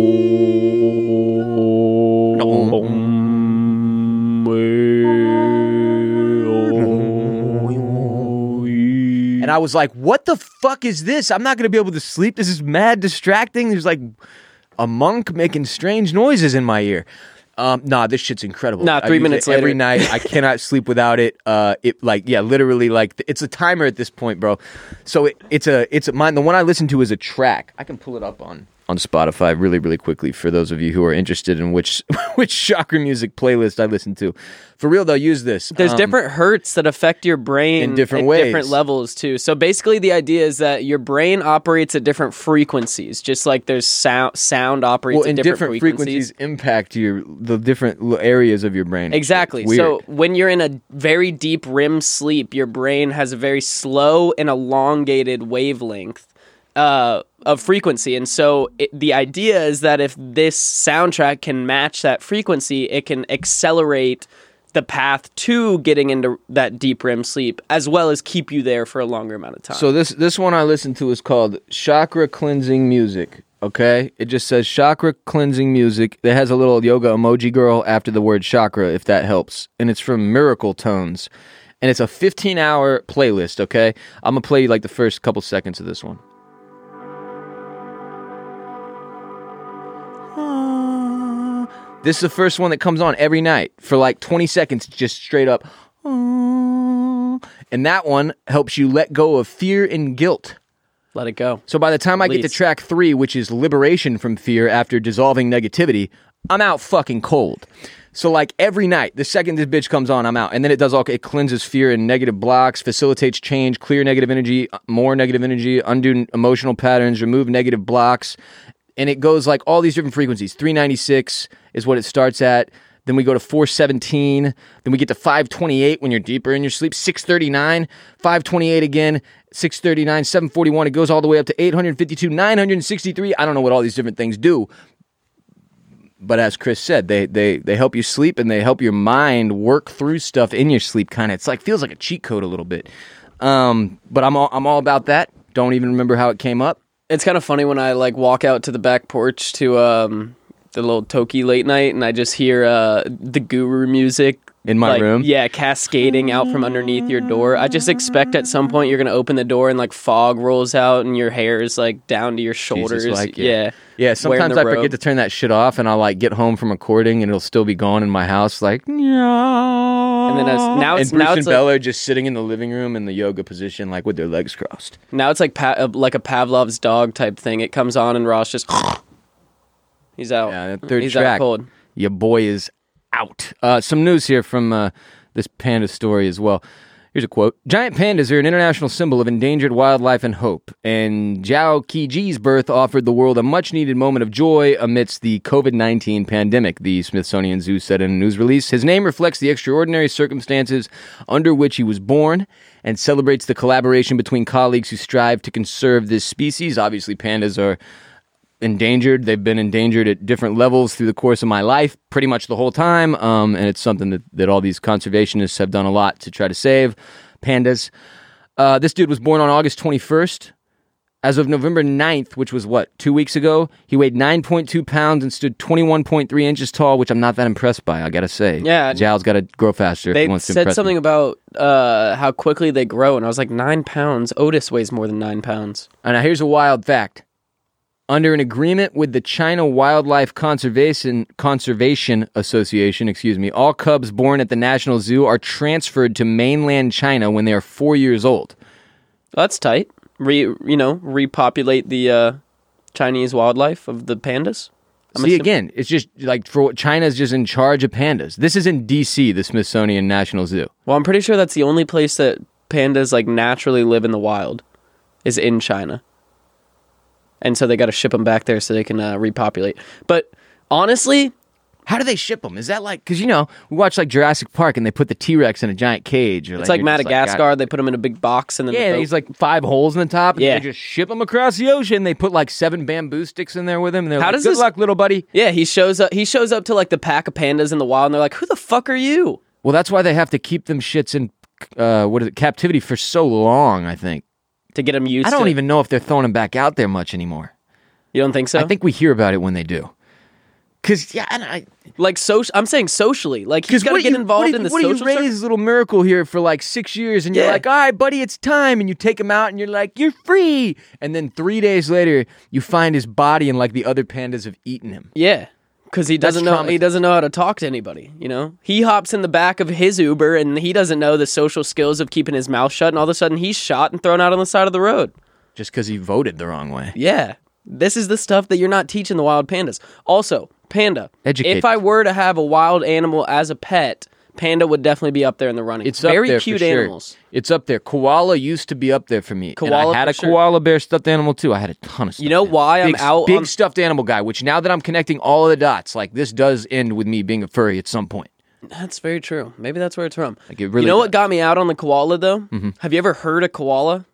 and I was like, what the fuck is this? I'm not going to be able to sleep. This is mad distracting. There's like a monk making strange noises in my ear. Um, nah, this shit's incredible. Nah, I three use minutes it every later. night. I cannot sleep without it. Uh, it like yeah, literally like it's a timer at this point, bro. So it, it's a it's a mine. The one I listen to is a track. I can pull it up on on Spotify really really quickly for those of you who are interested in which which chakra music playlist I listen to. For real though, use this. There's Um, different hertz that affect your brain in different at ways. different levels too. So basically, the idea is that your brain operates at different frequencies, just like there's sound sound operates well, at and different, different frequencies. frequencies impact your the different l- areas of your brain. Exactly. It's weird. So when you're in a very deep R E M sleep, your brain has a very slow and elongated wavelength uh, of frequency. And so it, the idea is that if this soundtrack can match that frequency, it can accelerate the path to getting into that deep R E M sleep, as well as keep you there for a longer amount of time. So this this one I listened to is called Chakra Cleansing Music. Okay, it just says Chakra Cleansing Music. It has a little yoga emoji girl after the word chakra, if that helps, and it's from Miracle Tones, and it's a fifteen hour playlist. Okay, I'm gonna play you like the first couple seconds of this one. This is the first one that comes on every night for like twenty seconds, just straight up. And that one helps you let go of fear and guilt. Let it go. So by the time I get to Release. track three, which is liberation from fear after dissolving negativity, I'm out fucking cold. So like every night, the second this bitch comes on, I'm out. And then it does all, it cleanses fear and negative blocks, facilitates change, clear negative energy, more negative energy, undo emotional patterns, remove negative blocks. And it goes like all these different frequencies. three ninety-six is what it starts at. Then we go to four seventeen. Then we get to five twenty-eight when you're deeper in your sleep. six thirty-nine, five twenty-eight again, six thirty-nine, seven forty-one. It goes all the way up to eight fifty-two, nine sixty-three. I don't know what all these different things do. But as Chris said, they they they help you sleep and they help your mind work through stuff in your sleep. Kind of, it's like feels like a cheat code a little bit. Um, but I'm all I'm all about that. Don't even remember how it came up. It's kind of funny when I like walk out to the back porch to um the little Toki late night, and I just hear uh the Guru music In my like, room? Yeah, cascading out from underneath your door. I just expect at some point you're gonna open the door and like fog rolls out and your hair is like down to your shoulders. Jesus, like, yeah. yeah. Yeah, sometimes the I forget robe. to turn that shit off, and I'll like get home from recording, and it'll still be going in my house, like no. And then as, now it's and Bruce now and it's like, Bella are just sitting in the living room in the yoga position, like with their legs crossed. now it's like pa- uh, like a Pavlov's dog type thing. It comes on and Ross just he's out. Yeah, that third he's track. out cold. Your boy is out. Uh, some news here from uh, this panda story as well. Here's a quote. Giant pandas are an international symbol of endangered wildlife and hope. And Zhao Qiji's birth offered the world a much-needed moment of joy amidst the covid nineteen pandemic, the Smithsonian Zoo said in a news release. His name reflects the extraordinary circumstances under which he was born and celebrates the collaboration between colleagues who strive to conserve this species. Obviously, pandas are endangered. They've been endangered at different levels through the course of my life, pretty much the whole time. Um, and it's something that, that all these conservationists have done a lot to try to save pandas. Uh, this dude was born on August twenty-first. As of November ninth, which was what, two weeks ago, he weighed nine point two pounds and stood twenty-one point three inches tall, which I'm not that impressed by, I gotta say. Yeah. Zhao's gotta grow faster if They he wants to said impress something me. about uh, how quickly they grow, and I was like, nine pounds. Otis weighs more than nine pounds. And now here's a wild fact. Under an agreement with the China Wildlife Conservation Conservation Association, excuse me, all cubs born at the National Zoo are transferred to mainland China when they are four years old. That's tight. Re, you know, repopulate the uh, Chinese wildlife of the pandas. I'm See, assuming- again, it's just like for China's just in charge of pandas. This is in D C, the Smithsonian National Zoo. Well, I'm pretty sure that's the only place that pandas like naturally live in the wild is in China. And so they got to ship them back there so they can uh, repopulate. But honestly, How do they ship them? Is that like, because, you know, we watch like Jurassic Park and they put the T-Rex in a giant cage. Or, it's like you're just Madagascar. God- They put them in a big box and then yeah, the boat- he's like five holes in the top. And Yeah. they just ship them across the ocean. They put like seven bamboo sticks in there with him. And they're How like, does good this- luck, little buddy. yeah, he shows up. He shows up to like the pack of pandas in the wild, and they're like, "Who the fuck are you?" Well, that's why they have to keep them shits in uh, what is it, captivity for so long, I think. To get them used. I don't to even know if they're throwing them back out there much anymore. You don't think so? I think we hear about it when they do. Because, yeah, and I... like social. I'm saying socially. Like he's Because got to what get do you- involved what do in you- the what do social. you circle? raise this little miracle here for like six years, and you're Yeah. like, all right, buddy, it's time, and you take him out, and you're like, you're free, and then three days later, you find his body, and like the other pandas have eaten him. Yeah, because he That's doesn't know. traumat- He doesn't know how to talk to anybody. You know, he hops in the back of his Uber, and he doesn't know the social skills of keeping his mouth shut. And all of a sudden, he's shot and thrown out on the side of the road. Just because he voted the wrong way. Yeah, this is the stuff that you're not teaching the wild pandas. Also, panda. Educate If I were to have a wild animal as a pet, panda would definitely be up there in the running. It's very up there cute for sure. animals. It's up there. Koala used to be up there for me. And Koala I had for a sure. koala bear stuffed animal too. I had a ton of stuff. You know why I'm big, out Big on- stuffed animal guy, which now that I'm connecting all of the dots, like this does end with me being a furry at some point. That's very true. Maybe that's where it's from. Like, it really you know what does. got me out on the koala though? Mm-hmm. Have you ever heard a koala?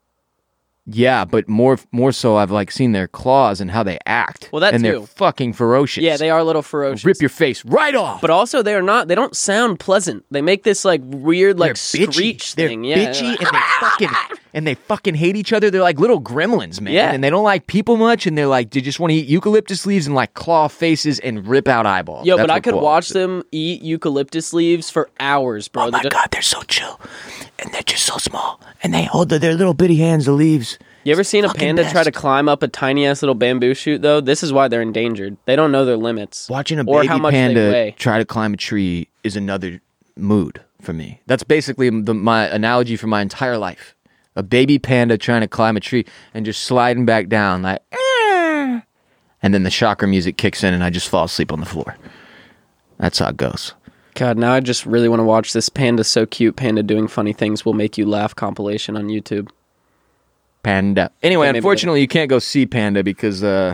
Yeah, but more more so I've like seen their claws and how they act. Well, that and too. they're fucking ferocious. Yeah, they are a little ferocious. Rip your face right off. But also, they are not. They don't sound pleasant. They make this like weird, like they're bitchy. screech They're thing. Yeah, bitchy and they fucking and they fucking hate each other. They're like little gremlins, man. Yeah. And they don't like people much. And they're like they just want to eat eucalyptus leaves and like claw faces and rip out eyeballs. Yo, That's but I what could koalas watch do. them eat eucalyptus leaves for hours, bro. Oh my They're- god, they're so chill, and they're just so small, and they hold their little bitty hands the leaves. You ever seen a Fucking panda try to best. climb up a tiny ass little bamboo shoot though? This is why they're endangered. They don't know their limits. Watching a or baby how much they panda weigh. try to climb a tree is another mood for me. That's basically the, my analogy for my entire life. A baby panda trying to climb a tree and just sliding back down like, "Eh." And then the shocker music kicks in and I just fall asleep on the floor. That's how it goes. God, now I just really want to watch this Panda So Cute Panda Doing Funny Things Will Make You Laugh compilation on YouTube. Panda. Anyway, Yeah, maybe unfortunately, you can't go see Panda because, uh,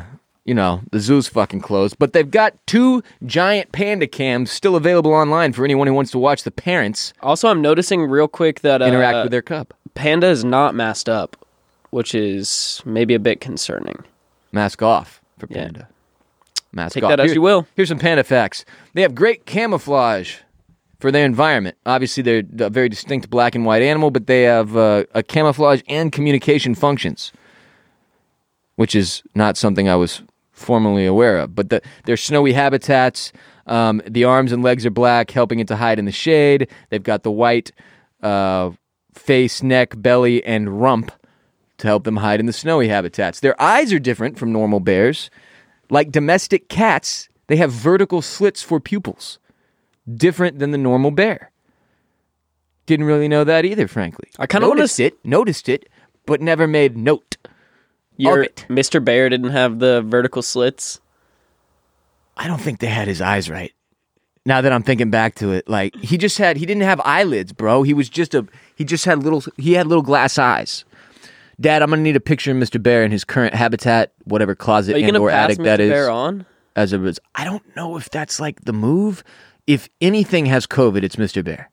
you know, the zoo's fucking closed. But they've got two giant panda cams still available online for anyone who wants to watch the parents Also, I'm noticing real quick that uh, interact with their cub. Panda is not masked up, which is maybe a bit concerning. Mask off for Yeah. panda. Mask Take off. that as Here- you will. Here's some panda facts. They have great camouflage for their environment. Obviously, they're a very distinct black and white animal, but they have uh, a camouflage and communication functions, which is not something I was formerly aware of. But the, their snowy habitats, um, the arms and legs are black, helping it to hide in the shade. They've got the white uh, face, neck, belly, and rump to help them hide in the snowy habitats. Their eyes are different from normal bears. Like domestic cats, they have vertical slits for pupils, different than the normal bear. Didn't really know that either, frankly. I kinda wanna noticed s- it, noticed it, but never made note Your of it. Mister Bear didn't have the vertical slits. I don't think they had his eyes right. Now that I'm thinking back to it, like he just had, he didn't have eyelids, bro. He was just a, he just had little, he had little glass eyes. Dad, I'm gonna need a picture of Mister Bear in his current habitat, whatever closet Are you and gonna or pass attic Mister that is. Bear on? As a res- I don't know if that's like the move. If anything has COVID, it's Mister Bear.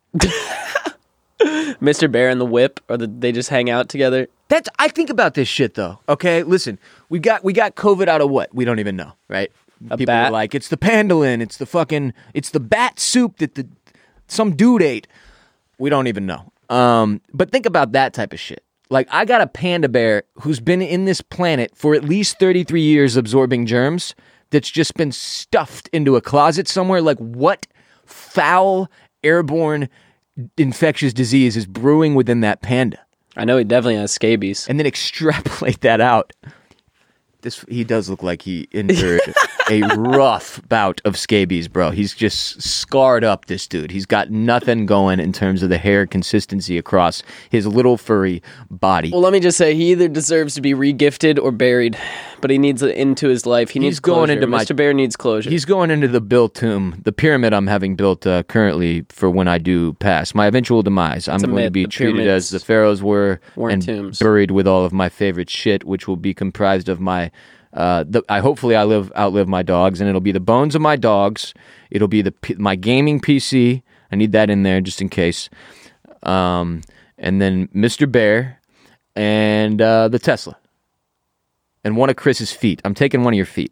Mister Bear and the Whip, or the, they just hang out together? That's I think about this shit though. Okay, listen, we got we got COVID out of what? We don't even know, right? A People bat? are like, it's the pandolin, it's the fucking, it's the bat soup that the some dude ate. We don't even know. Um, but think about that type of shit. Like, I got a panda bear who's been in this planet for at least thirty-three years absorbing germs that's just been stuffed into a closet somewhere. Like, what foul, airborne, infectious disease is brewing within that panda? I know he definitely has scabies. And then extrapolate that out. This he does look like he endured a rough bout of scabies, bro. He's just scarred up, this dude. He's got nothing going in terms of the hair consistency across his little furry body. Well, let me just say, he either deserves to be regifted or buried, but he needs it into his life. He He's needs going closure. into my- Mister Bear needs closure. He's going into the Bill tomb, the pyramid I'm having built uh, currently for when I do pass. My eventual demise. I'm a going to myth. be The treated pyramids as the pharaohs were weren't and tombs. buried with all of my favorite shit, which will be comprised of my. Uh, the, I hopefully I live outlive my dogs, and it'll be the bones of my dogs. It'll be the P- my gaming P C. I need that in there just in case. Um, and then Mister Bear and uh, the Tesla, and one of Chris's feet. I'm taking one of your feet.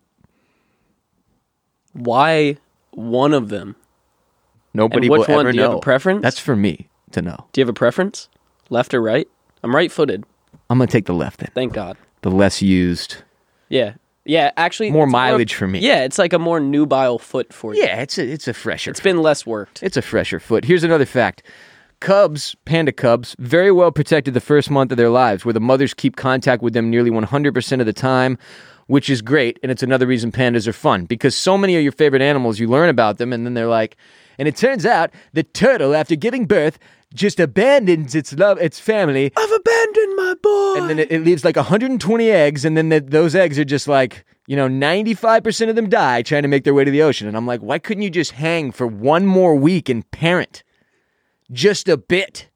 Why one of them? Nobody And which will one? ever Do you have a know. preference? That's for me to know. Do you have a preference? Left or right? I'm right-footed. I'm gonna take the left then. Thank God. The less used. Yeah. Yeah, actually... More it's mileage for me. Yeah, it's like a more nubile foot for you. Yeah, it's a it's a fresher. It's been less worked. It's a fresher foot. Here's another fact. Cubs, panda cubs, very well protected the first month of their lives, where the mothers keep contact with them nearly one hundred percent of the time, which is great. And it's another reason pandas are fun, because so many of your favorite animals, you learn about them, and then they're like, and it turns out the turtle, after giving birth, just abandons its love, its family. I've abandoned my boy. And then it, it leaves like one hundred twenty eggs, and then the, those eggs are just like, you know, ninety-five percent of them die trying to make their way to the ocean. And I'm like, why couldn't you just hang for one more week and parent? Just a bit.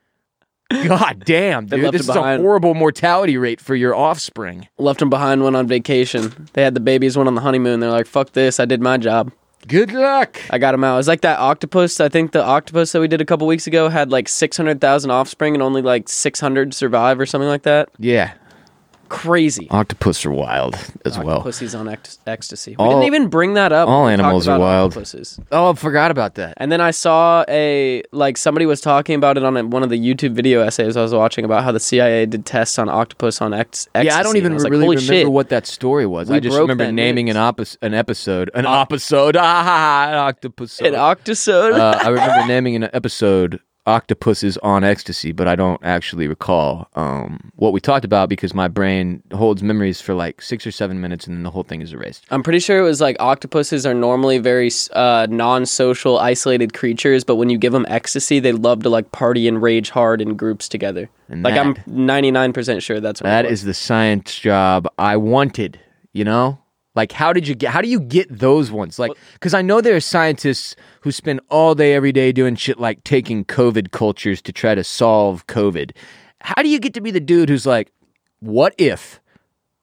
God damn, They dude. left This it is a behind. horrible mortality rate for your offspring. Left him behind, went on vacation. They had the babies, went on the honeymoon. They're like, fuck this, I did my job. Good luck. I got him out. It was like that octopus. I think the octopus that we did a couple weeks ago had like six hundred thousand offspring and only like six hundred survive or something like that. Yeah. Crazy. Octopus are wild as well. Octopuses on ect- ecstasy. We All- didn't even bring that up. all when we talked animals are about wild. octopuses. Oh, I forgot about that. And then I saw a, like, somebody was talking about it on a, one of the YouTube video essays I was watching about how the C I A did tests on octopus on ex- ecstasy. Yeah, I don't And even was like, really holy remember shit. what that story was. We I just broke remember that naming news. an, opus- an episode. An episode. Ah, ha, ha, an octopus. An octosode? uh, I remember naming an episode Octopuses on Ecstasy, but I don't actually recall um, what we talked about because my brain holds memories for like six or seven minutes and then the whole thing is erased. I'm pretty sure it was like octopuses are normally very uh, non-social, isolated creatures, but when you give them ecstasy, they love to like party and rage hard in groups together. And like I'm that- ninety-nine percent sure that's what That it was. is the science job I wanted, you know? Like, how did you get, how do you get those ones? Like, because I know there are scientists who spend all day, every day doing shit like taking COVID cultures to try to solve COVID. How do you get to be the dude who's like, what if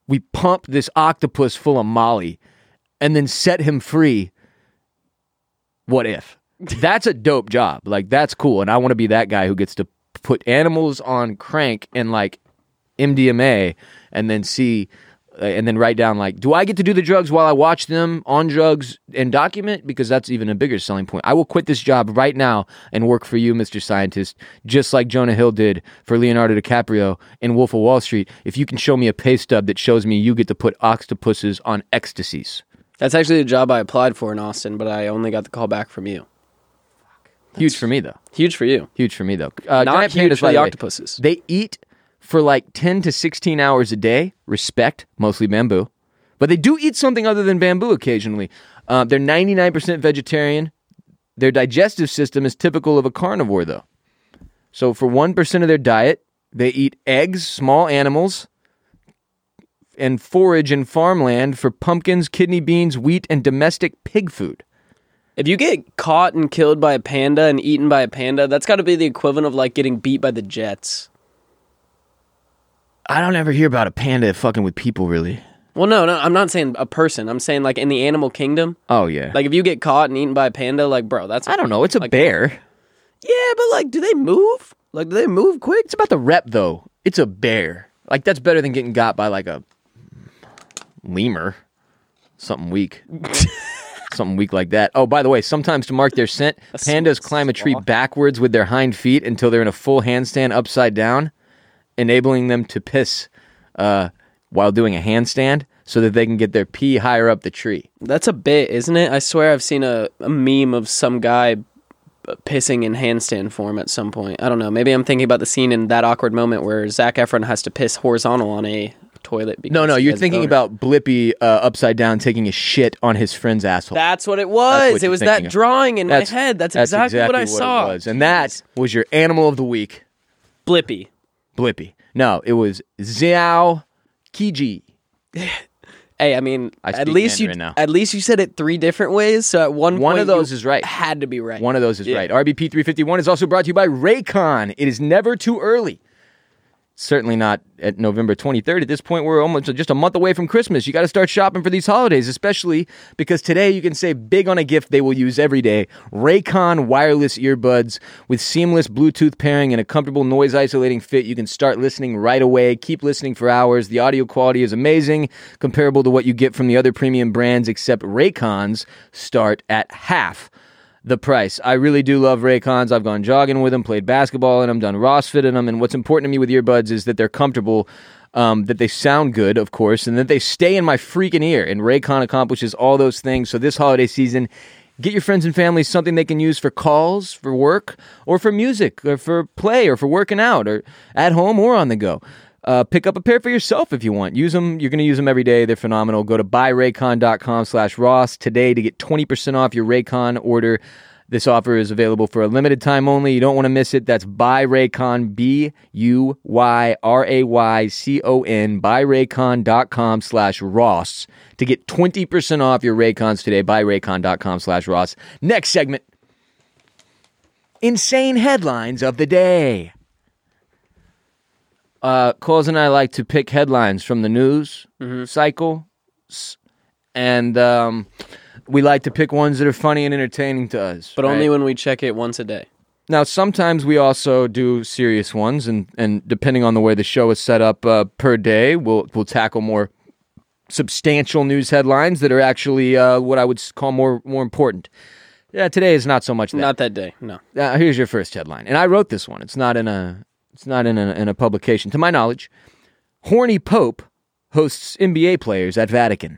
we pump this octopus full of Molly and then set him free. What if? That's a dope job. Like, that's cool. And I want to be that guy who gets to put animals on crank and like M D M A and then see, uh, and then write down like, do I get to do the drugs while I watch them on drugs and document? Because that's even a bigger selling point. I will quit this job right now and work for you, Mister Scientist, just like Jonah Hill did for Leonardo DiCaprio in Wolf of Wall Street. If you can show me a pay stub that shows me you get to put octopuses on ecstasies. That's actually a job I applied for in Austin, but I only got the call back from you. Huge for me, though. Huge for you. Huge for me, though. Uh, Not giant huge pandas, for by the way, octopuses. They eat for like ten to sixteen hours a day. Respect, mostly bamboo. But they do eat something other than bamboo occasionally. Uh, they're ninety-nine percent vegetarian. Their digestive system is typical of a carnivore, though. So for one percent of their diet, they eat eggs, small animals, and forage in farmland for pumpkins, kidney beans, wheat, and domestic pig food. If you get caught and killed by a panda and eaten by a panda, that's got to be the equivalent of like getting beat by the Jets. I don't ever hear about a panda fucking with people, really. Well, no, no, I'm not saying a person. I'm saying like in the animal kingdom. Oh, yeah. Like if you get caught and eaten by a panda, like, bro, that's... I don't know. It's a like, bear. Yeah, but like, do they move? Like, do they move quick? It's about the rep, though. It's a bear. Like, that's better than getting got by, like, a lemur. Something weak. Something weak like that. Oh, by the way, sometimes to mark their scent, A pandas sloth. climb a tree backwards with their hind feet until they're in a full handstand upside down, enabling them to piss uh, while doing a handstand so that they can get their pee higher up the tree. That's a bit, isn't it? I swear I've seen a, a meme of some guy pissing in handstand form at some point. I don't know. Maybe I'm thinking about the scene in That Awkward Moment where Zac Efron has to piss horizontal on a toilet. Because No, no, he you're has a thinking boner. about Blippi uh, upside down taking a shit on his friend's asshole. That's what it That's was. what it you're was thinking that of. drawing in my head. That's, exactly, what I saw. It was. And that was your animal of the week, Blippi. Blippi. No, it was Xiao Kiji. Hey, I mean, I at speak least Mandarin you now. at least you said it three different ways. So at one One point of those you is right. Had to be right. One of those is Yeah. right. R B P three fifty-one is also brought to you by Raycon. It is never too early. Certainly not at November twenty-third. At this point, we're almost just a month away from Christmas. You got to start shopping for these holidays, especially because today you can save big on a gift they will use every day. Raycon wireless earbuds with seamless Bluetooth pairing and a comfortable noise-isolating fit. You can start listening right away. Keep listening for hours. The audio quality is amazing, comparable to what you get from the other premium brands, except Raycons start at half the price. I really do love Raycons. I've gone jogging with them, played basketball in them, done CrossFit in them, and what's important to me with earbuds is that they're comfortable, um, that they sound good, of course, and that they stay in my freaking ear. And Raycon accomplishes all those things. So this holiday season, get your friends and family something they can use for calls, for work, or for music, or for play, or for working out, or at home or on the go. Uh, pick up a pair for yourself if you want. Use them. You're going to use them every day. They're phenomenal. Go to buyraycon.com slash Ross today to get twenty percent off your Raycon order. This offer is available for a limited time only. You don't want to miss it. That's buyraycon, B U Y R A Y C O N, buyraycon.com slash Ross to get twenty percent off your Raycons today. Buyraycon.com slash Ross. Next segment. Insane headlines of the day. Uh, Coles and I like to pick headlines from the news Mm-hmm. cycle, s- and um, we like to pick ones that are funny and entertaining to us. but right? only when we check it once a day. Now, sometimes we also do serious ones, and, and depending on the way the show is set up uh, per day, we'll we'll tackle more substantial news headlines that are actually uh, what I would s- call more more important. Yeah, today is not so much that. Not that day. No. Uh, here's your first headline, and I wrote this one. It's not in a it's not in a, in a publication, to my knowledge. Horny Pope hosts N B A players at Vatican.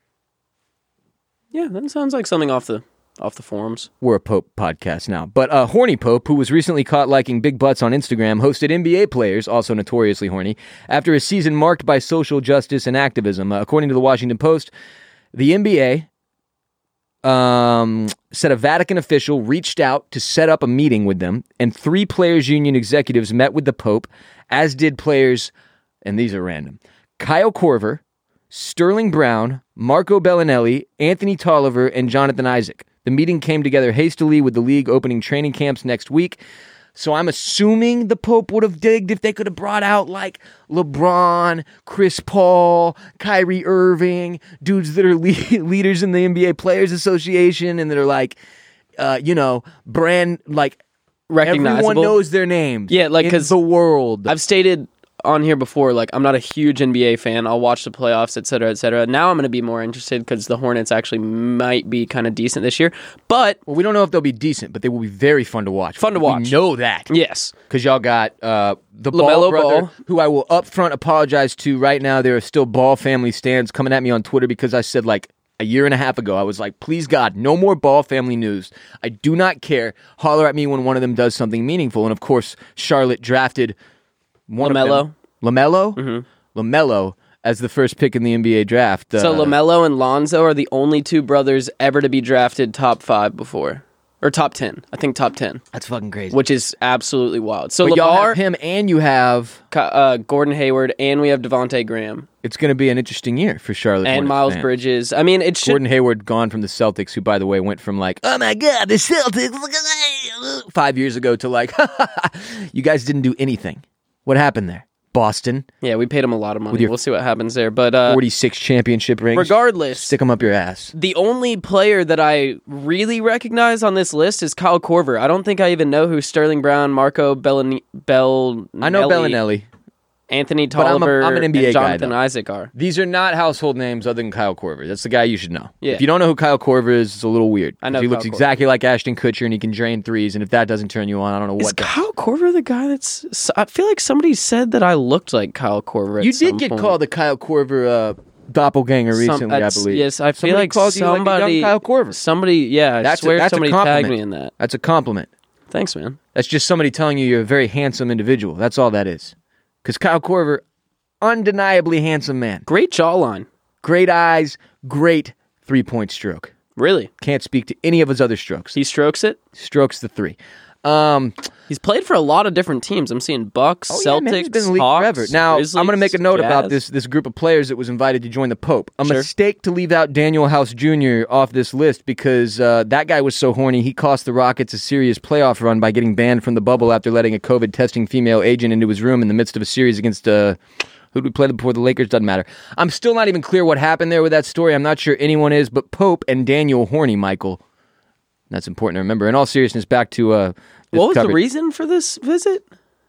Yeah, that sounds like something off the off the forums. We're a Pope podcast now. But uh, Horny Pope, who was recently caught liking big butts on Instagram, hosted N B A players, also notoriously horny, after a season marked by social justice and activism. Uh, according to the Washington Post, the N B A um, said a Vatican official reached out to set up a meeting with them, and three Players Union executives met with the Pope, as did players, and these are random, Kyle Korver, Sterling Brown, Marco Bellinelli, Anthony Tolliver, and Jonathan Isaac. The meeting came together hastily with the league opening training camps next week. So I'm assuming the Pope would have digged if they could have brought out like LeBron, Chris Paul, Kyrie Irving, dudes that are le- leaders in the N B A Players Association and that are like, uh, you know, brand like Recognizable. everyone knows their names. Yeah, like, in 'cause the world. I've stated on here before, like, I'm not a huge N B A fan. I'll watch the playoffs, et cetera, et cetera. Now I'm going to be more interested because the Hornets actually might be kind of decent this year. But, well, we don't know if they'll be decent, but they will be very fun to watch. Fun to We watch. know that. yes. Because y'all got uh, the Ball LaMelo brother, Ball. who I will upfront apologize to right now. There are still Ball family stands coming at me on Twitter because I said, like, a year and a half ago, I was like, please, God, no more Ball family news. I do not care. Holler at me when one of them does something meaningful. And, of course, Charlotte drafted one LaMelo. of them. LaMelo? Mm-hmm. LaMelo as the first pick in the N B A draft. Uh, So LaMelo and Lonzo are the only two brothers ever to be drafted top five before. Or top ten. I think top ten. That's fucking crazy. Which is absolutely wild. So but y'all LeVar, have him and you have... uh, Gordon Hayward, and we have Devontae Graham. It's going to be an interesting year for Charlotte And Hornets Miles fans. Bridges. I mean, it should... Gordon Hayward gone from the Celtics, who, by the way, went from like, oh my God, the Celtics, look at that, five years ago to like, you guys didn't do anything. What happened there? Boston, Yeah, we paid him a lot of money. your We'll see what happens there. But uh, forty-six championship rings. regardless, Stick them up your ass. the only player that I really recognize on this list is Kyle Korver. I don't think I even know who Sterling Brown, Marco Bellin- Bell, I know Bellinelli. Anthony But I'm a- Tolliver, I'm an N B A and guy, Jonathan though. Isaac are. These are not household names other than Kyle Korver. That's the guy you should know. Yeah. If you don't know who Kyle Korver is, it's a little weird. I know He Kyle looks Korver. exactly like Ashton Kutcher, and he can drain threes. And if that doesn't turn you on, I don't know Is what does. Kyle Korver the guy that's... so- I feel like somebody said that I looked like Kyle Korver at You some did get point. called the Kyle Korver uh, doppelganger Some- recently, I that's- believe. Yes, I feel Somebody like calls you like a somebody... young Kyle Korver. Somebody, yeah, I That's a- swear that's a somebody compliment. tagged me in that. That's a compliment. Thanks, man. That's just somebody telling you you're a very handsome individual. That's all that is. Because Kyle Korver, undeniably handsome man. Great jawline. Great eyes, great three-point stroke. Really. Can't speak to any of his other strokes. He strokes it. Strokes the three. Um, He's played for a lot of different teams. I'm seeing Bucks, oh, yeah, Celtics, man, he's been in the league Hawks, forever. Now, Grizzlies, I'm going to make a note about Jazz. this this group of players that was invited to join the Pope. A Sure. mistake to leave out Daniel House Junior off this list because uh, that guy was so horny, he cost the Rockets a serious playoff run by getting banned from the bubble after letting a COVID-testing female agent into his room in the midst of a series against... Uh, Who did we play before the Lakers? Doesn't matter. I'm still not even clear what happened there with that story. I'm not sure anyone is, but Pope and Daniel horny, Michael. That's important to remember. In all seriousness, back to uh, this What was topic. the reason for this visit?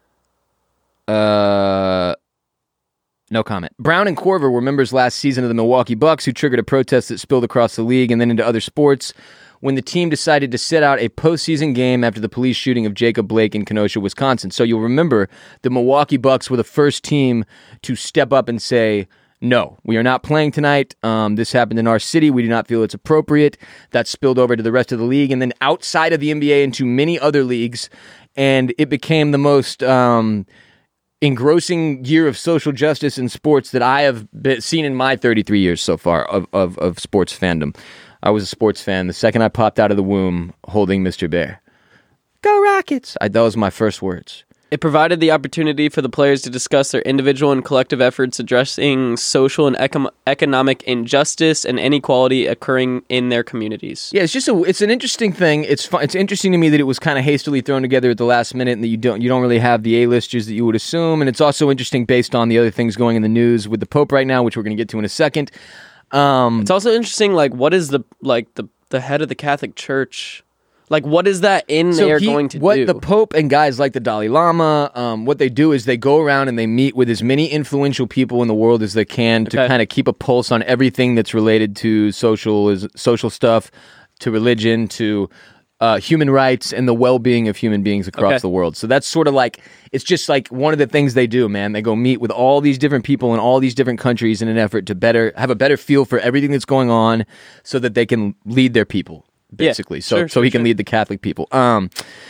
Uh, no comment. Brown and Korver were members last season of the Milwaukee Bucks who triggered a protest that spilled across the league and then into other sports when the team decided to sit out a postseason game after the police shooting of Jacob Blake in Kenosha, Wisconsin. So you'll remember the Milwaukee Bucks were the first team to step up and say, no, we are not playing tonight. Um, this happened in our city. We do not feel it's appropriate. That spilled over to the rest of the league and then outside of the N B A into many other leagues. And it became the most um, engrossing year of social justice in sports that I have been, seen in my thirty-three years so far of, of, of sports fandom. I was a sports fan the second I popped out of the womb holding Mister Bear. Go Rockets! I, that was my first words. It provided the opportunity for the players to discuss their individual and collective efforts addressing social and econ- economic injustice and inequality occurring in their communities. Yeah, it's just a, it's an interesting thing. It's fun, it's interesting to me that it was kind of hastily thrown together at the last minute, and that you don't you don't really have the A-listers that you would assume. And it's also interesting based on the other things going in the news with the Pope right now, which we're going to get to in a second. Um, It's also interesting, like, what is the like the, the head of the Catholic Church? Like, what is that in So there he- going to what do? the Pope and guys like the Dalai Lama, um, what they do is they go around and they meet with as many influential people in the world as they can to Okay. kind of keep a pulse on everything that's related to social is social stuff, to religion, to uh, human rights, and the well-being of human beings across Okay. the world. So that's sort of like, it's just like one of the things they do, man. They go meet with all these different people in all these different countries in an effort to better have a better feel for everything that's going on so that they can lead their people. Basically, Yeah, so sure, so he sure, can sure. lead the Catholic people. Um,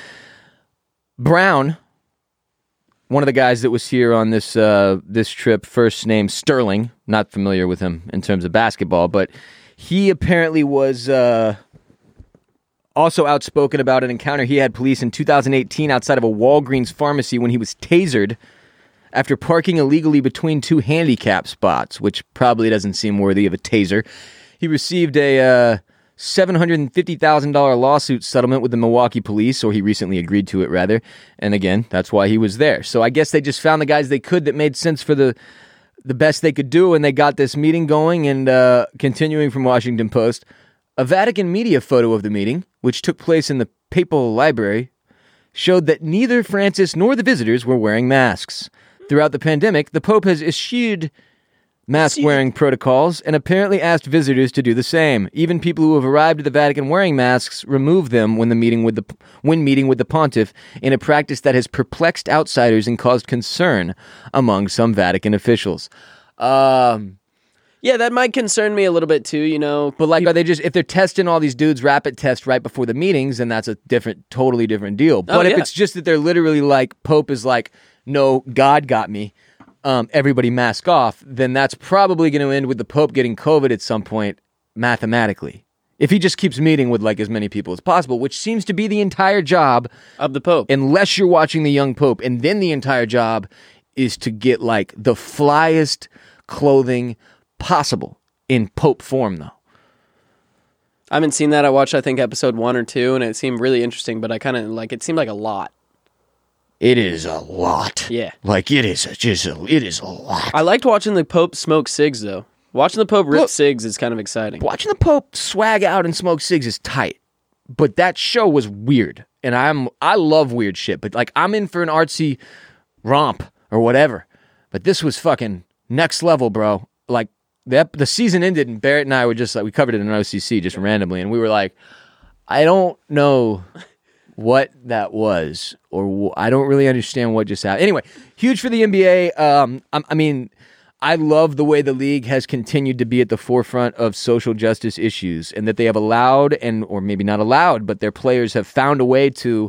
Brown, one of the guys that was here on this uh, this trip, first name Sterling. Not familiar with him in terms of basketball, but he apparently was uh, also outspoken about an encounter he had police in two thousand eighteen outside of a Walgreens pharmacy when he was tasered after parking illegally between two handicap spots, which probably doesn't seem worthy of a taser. He received a uh, seven hundred fifty thousand dollars lawsuit settlement with the Milwaukee police, or he recently agreed to it, rather. And again, that's why he was there. So I guess they just found the guys they could that made sense for the the best they could do, and they got this meeting going. And uh, continuing from Washington Post, a Vatican media photo of the meeting, which took place in the Papal Library, showed that neither Francis nor the visitors were wearing masks. Throughout the pandemic, the Pope has issued mask-wearing protocols and apparently asked visitors to do the same. Even people who have arrived at the Vatican wearing masks remove them when the meeting with the when meeting with the pontiff, in a practice that has perplexed outsiders and caused concern among some Vatican officials. Um, Yeah, that might concern me a little bit too, you know. but like, are they just, if they're testing all these dudes rapid test right before the meetings, then that's a different, totally different deal. But if yeah. it's just that they're literally like, Pope is like, no, God got me, um, everybody mask off, then that's probably going to end with the Pope getting COVID at some point, mathematically. If he just keeps meeting with like as many people as possible, which seems to be the entire job Of the Pope. unless you're watching the young Pope, and then the entire job is to get like the flyest clothing possible in Pope form, though. I haven't seen that. I watched, I think, episode one or two, and it seemed really interesting, but I kind of, like, it seemed like a lot. It is a lot. Yeah. Like it is a, just a, it is a lot. I liked watching the Pope smoke cigs, though. Watching the Pope rip Look- cigs is kind of exciting. Watching the Pope swag out and smoke cigs is tight, but that show was weird, and I'm I love weird shit. But like I'm in for an artsy romp or whatever. But this was fucking next level, bro. Like the ep- the season ended, and Barrett and I were just like we covered it in O C C just randomly, and we were like, I don't know what that was, or wh- I don't really understand what just happened. Anyway, huge for the N B A. Um, I, I mean. I love the way the league has continued to be at the forefront of social justice issues, and that they have allowed, and or maybe not allowed, but their players have found a way to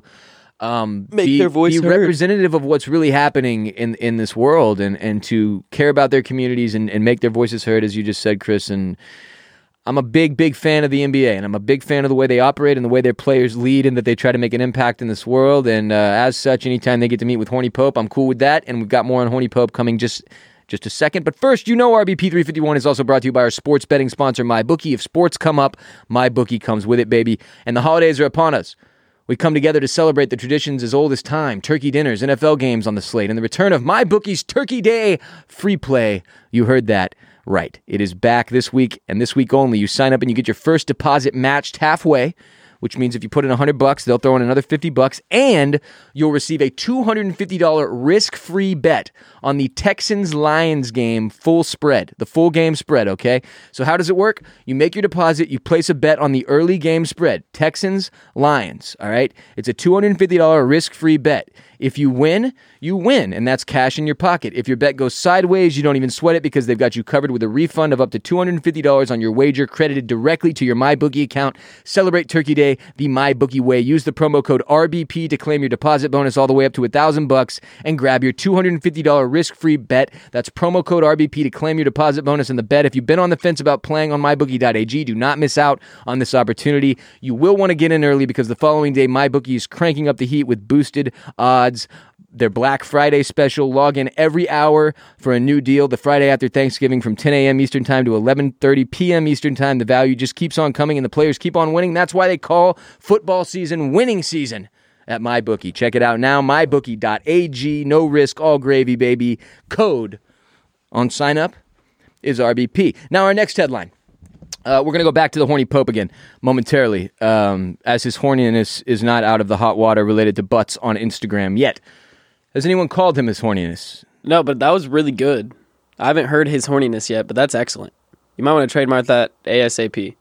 um, Make be, their voice be heard. representative of what's really happening in, in this world, and, and to care about their communities and, and make their voices heard, as you just said, Chris. And I'm a big, big fan of the N B A, and I'm a big fan of the way they operate and the way their players lead, and that they try to make an impact in this world. And uh, as such, anytime they get to meet with Horny Pope, I'm cool with that. And we've got more on Horny Pope coming just just a second. But first, you know R B P three fifty-one is also brought to you by our sports betting sponsor, MyBookie. If sports come up, MyBookie comes with it, baby. And the holidays are upon us. We come together to celebrate the traditions as old as time, turkey dinners, N F L games on the slate, and the return of MyBookie's Turkey Day free play. You heard that right. It is back this week, and this week only. You sign up and you get your first deposit matched halfway, which means if you put in one hundred bucks, they'll throw in another fifty bucks, and you'll receive a two hundred fifty dollars risk-free bet on the Texans-Lions game full spread, the full game spread, okay? So how does it work? You make your deposit, you place a bet on the early game spread, Texans-Lions, all right? It's a two hundred fifty dollars risk-free bet. If you win, you win, and that's cash in your pocket. If your bet goes sideways, you don't even sweat it because they've got you covered with a refund of up to two hundred fifty dollars on your wager credited directly to your MyBookie account. Celebrate Turkey Day the MyBookie way. Use the promo code R B P to claim your deposit bonus all the way up to one thousand bucks and grab your two hundred fifty dollars risk-free bet. That's promo code R B P to claim your deposit bonus in the bet. If you've been on the fence about playing on my bookie dot a g, do not miss out on this opportunity. You will want to get in early because the following day, MyBookie is cranking up the heat with boosted odds. Their Black Friday special. Log in every hour for a new deal. The Friday after Thanksgiving from ten a.m. Eastern Time to eleven thirty p.m. Eastern Time. The value just keeps on coming and the players keep on winning. That's why they call football season winning season at MyBookie. Check it out now. my bookie dot a g. No risk, all gravy, baby. Code on sign up is R B P. Now our next headline. Uh, we're going to go back to the Horny Pope again momentarily, um, as his horniness is not out of the hot water related to butts on Instagram yet. Has anyone called him his horniness? No, but that was really good. I haven't heard his horniness yet, but that's excellent. You might want to trademark that ASAP.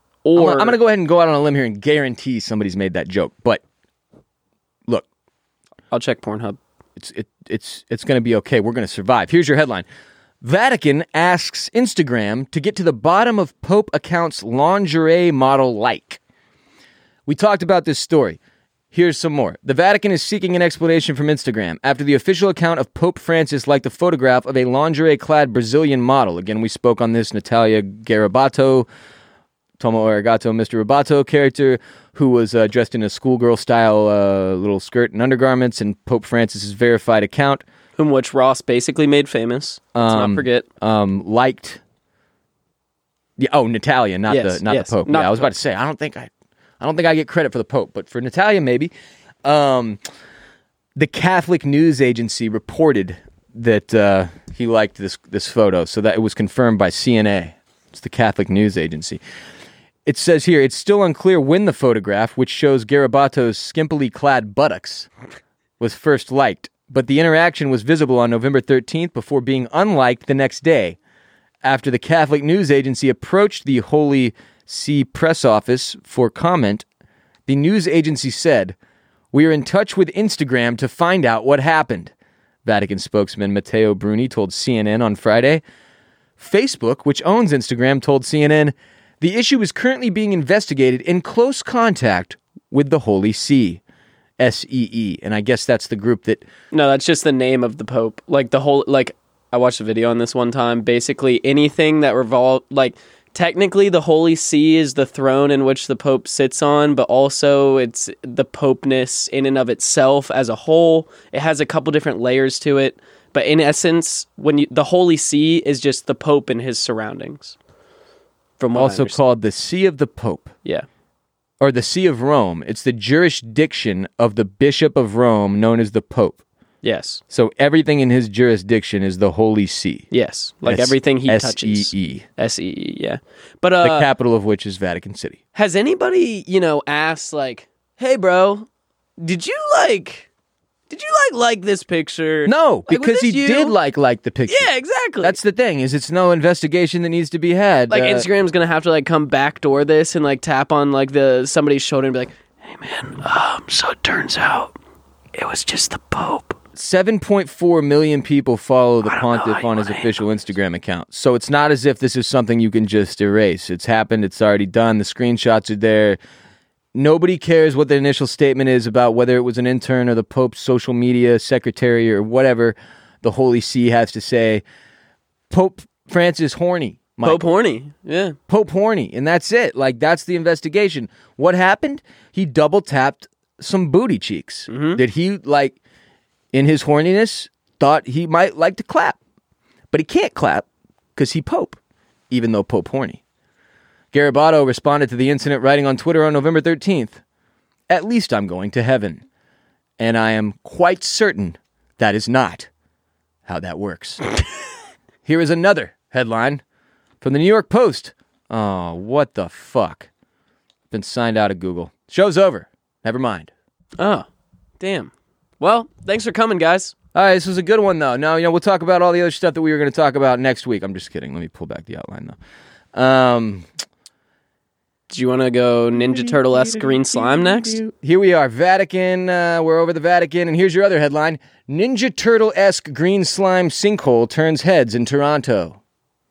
Or I'm going to go ahead and go out on a limb here and guarantee somebody's made that joke. But look, I'll check Pornhub. it's it, it's it's going to be okay. We're going to survive. Here's your headline. Vatican asks Instagram to get to the bottom of Pope account's lingerie model like. We talked about this story. Here's some more. The Vatican is seeking an explanation from Instagram after the official account of Pope Francis liked a photograph of a lingerie-clad Brazilian model. Again, we spoke on this Natalia Garabato, Tomo Arigato, Mister Roboto character, who was uh, dressed in a schoolgirl-style uh, little skirt and undergarments, and Pope Francis's verified account. Whom which Ross basically made famous. Let's Um, not forget. Um, liked Yeah. Oh, Natalia, not Yes, the not yes, the Pope. not yeah, the I was Pope. about to say. I don't think I, I don't think I get credit for the Pope, but for Natalia, maybe. Um, the Catholic news agency reported that uh, he liked this this photo, so that it was confirmed by C N A. It's the Catholic news agency. It says here it's still unclear when the photograph, which shows Garibato's skimpily clad buttocks, was first liked, but the interaction was visible on November thirteenth before being unliked the next day. After the Catholic news agency approached the Holy See press office for comment, the news agency said, "We are in touch with Instagram to find out what happened," Vatican spokesman Matteo Bruni told C N N on Friday. Facebook, which owns Instagram, told C N N, "The issue is currently being investigated in close contact with the Holy See." S E E. And I guess that's the group that... No, that's just the name of the Pope. Like the whole, like I watched a video on this one time. Basically anything that revolve, like technically the Holy See is the throne in which the Pope sits on, but also it's the Popeness in and of itself as a whole. It has a couple different layers to it. But in essence, when you, the Holy See is just the Pope and his surroundings. From what I also understand. called the See of the Pope. Yeah. Or the See of Rome. It's the jurisdiction of the Bishop of Rome, known as the Pope. Yes. So everything in his jurisdiction is the Holy See. Yes. Like S- everything he touches. S E E. S E E, yeah. But uh, The capital of which is Vatican City. has anybody, you know, asked like, "Hey, bro, did you like, did you like like this picture?" No, Like, was because he this you? did like like the picture. Yeah, exactly. That's the thing, is it's no investigation that needs to be had. like Uh, Instagram's gonna have to like come backdoor this and like tap on like the somebody's shoulder and be like, "Hey, man, um, so it turns out it was just the Pope." seven point four million people follow the I don't know pontiff how you on his wanna official Instagram account. So it's not as if this is something you can just erase. It's happened. It's already done. The screenshots are there. Nobody cares what the initial statement is about whether it was an intern or the Pope's social media secretary or whatever the Holy See has to say. Pope Francis horny. Michael. Pope horny, yeah. Pope horny, and that's it. Like, that's the investigation. What happened? He double tapped some booty cheeks that he, like, in his horniness, thought he might like to clap. But he can't clap because he Pope, even though Pope horny. Garibaldo responded to the incident, writing on Twitter on November thirteenth, "At least I'm going to heaven. And I am quite certain that is not how that works." Here is another headline from the New York Post. Oh, what the fuck? Been signed out of Google. Show's over. Never mind. Oh, damn. Well, thanks for coming, guys. All right, this was a good one, though. Now, you know, we'll talk about all the other stuff that we were going to talk about next week. I'm just kidding. Let me pull back the outline, though. Um, Do you want to go Ninja Turtle-esque green slime next? Here we are, Vatican. Uh, we're over the Vatican, and here's your other headline. Ninja Turtle-esque green slime sinkhole turns heads in Toronto.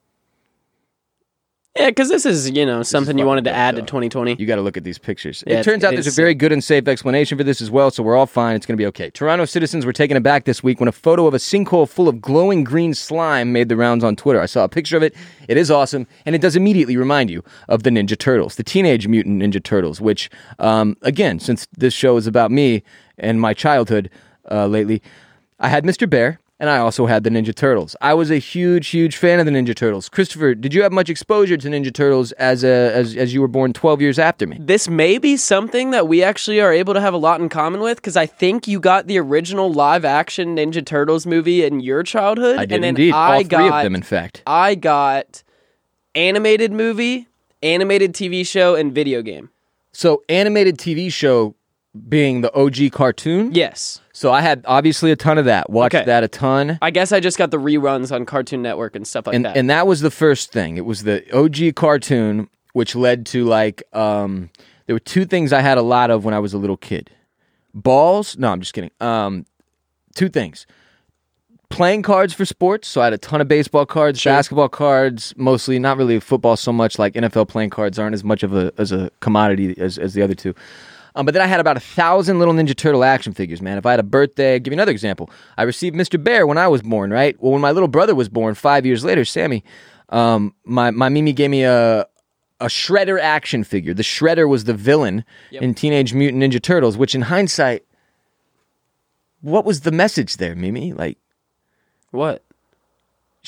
Yeah, because this is, you know, something you fucking wanted to dope, add though. to twenty twenty. You got to look at these pictures. Yeah, it turns out it there's a is very sick. good and safe explanation for this as well, so we're all fine. It's going to be okay. Toronto citizens were taken aback this week when a photo of a sinkhole full of glowing green slime made the rounds on Twitter. I saw a picture of it. It is awesome, and it does immediately remind you of the Ninja Turtles, the Teenage Mutant Ninja Turtles, which, um, again, since this show is about me and my childhood uh, lately, I had Mister Bear, and I also had the Ninja Turtles. I was a huge, huge fan of the Ninja Turtles. Christopher, did you have much exposure to Ninja Turtles as a, as as you were born twelve years after me? This may be something that we actually are able to have a lot in common with, because I think you got the original live-action Ninja Turtles movie in your childhood. I did and then indeed. I All three got, of them, in fact. I got animated movie, animated T V show, and video game. So, animated T V show being the O G cartoon. Yes. So I had obviously a ton of that. Watched Okay. that a ton. I guess I just got the reruns on Cartoon Network and stuff like and that. and that was the first thing. It was the O G cartoon, which led to like um, there were two things I had a lot of when I was a little kid. Balls. No, I'm just kidding. Um, two things. Playing cards for sports. So I had a ton of baseball cards, Sure. basketball cards, mostly not really football so much. Like N F L playing cards aren't as much of a as a commodity as, as the other two. Um, but then I had about a thousand little Ninja Turtle action figures, man. If I had a birthday, I'll give you another example. I received Mister Bear when I was born, right? Well, when my little brother was born five years later, Sammy, um, my, my Mimi gave me a a Shredder action figure. The Shredder was the villain Yep. in Teenage Mutant Ninja Turtles, which in hindsight, what was the message there, Mimi? Like, what?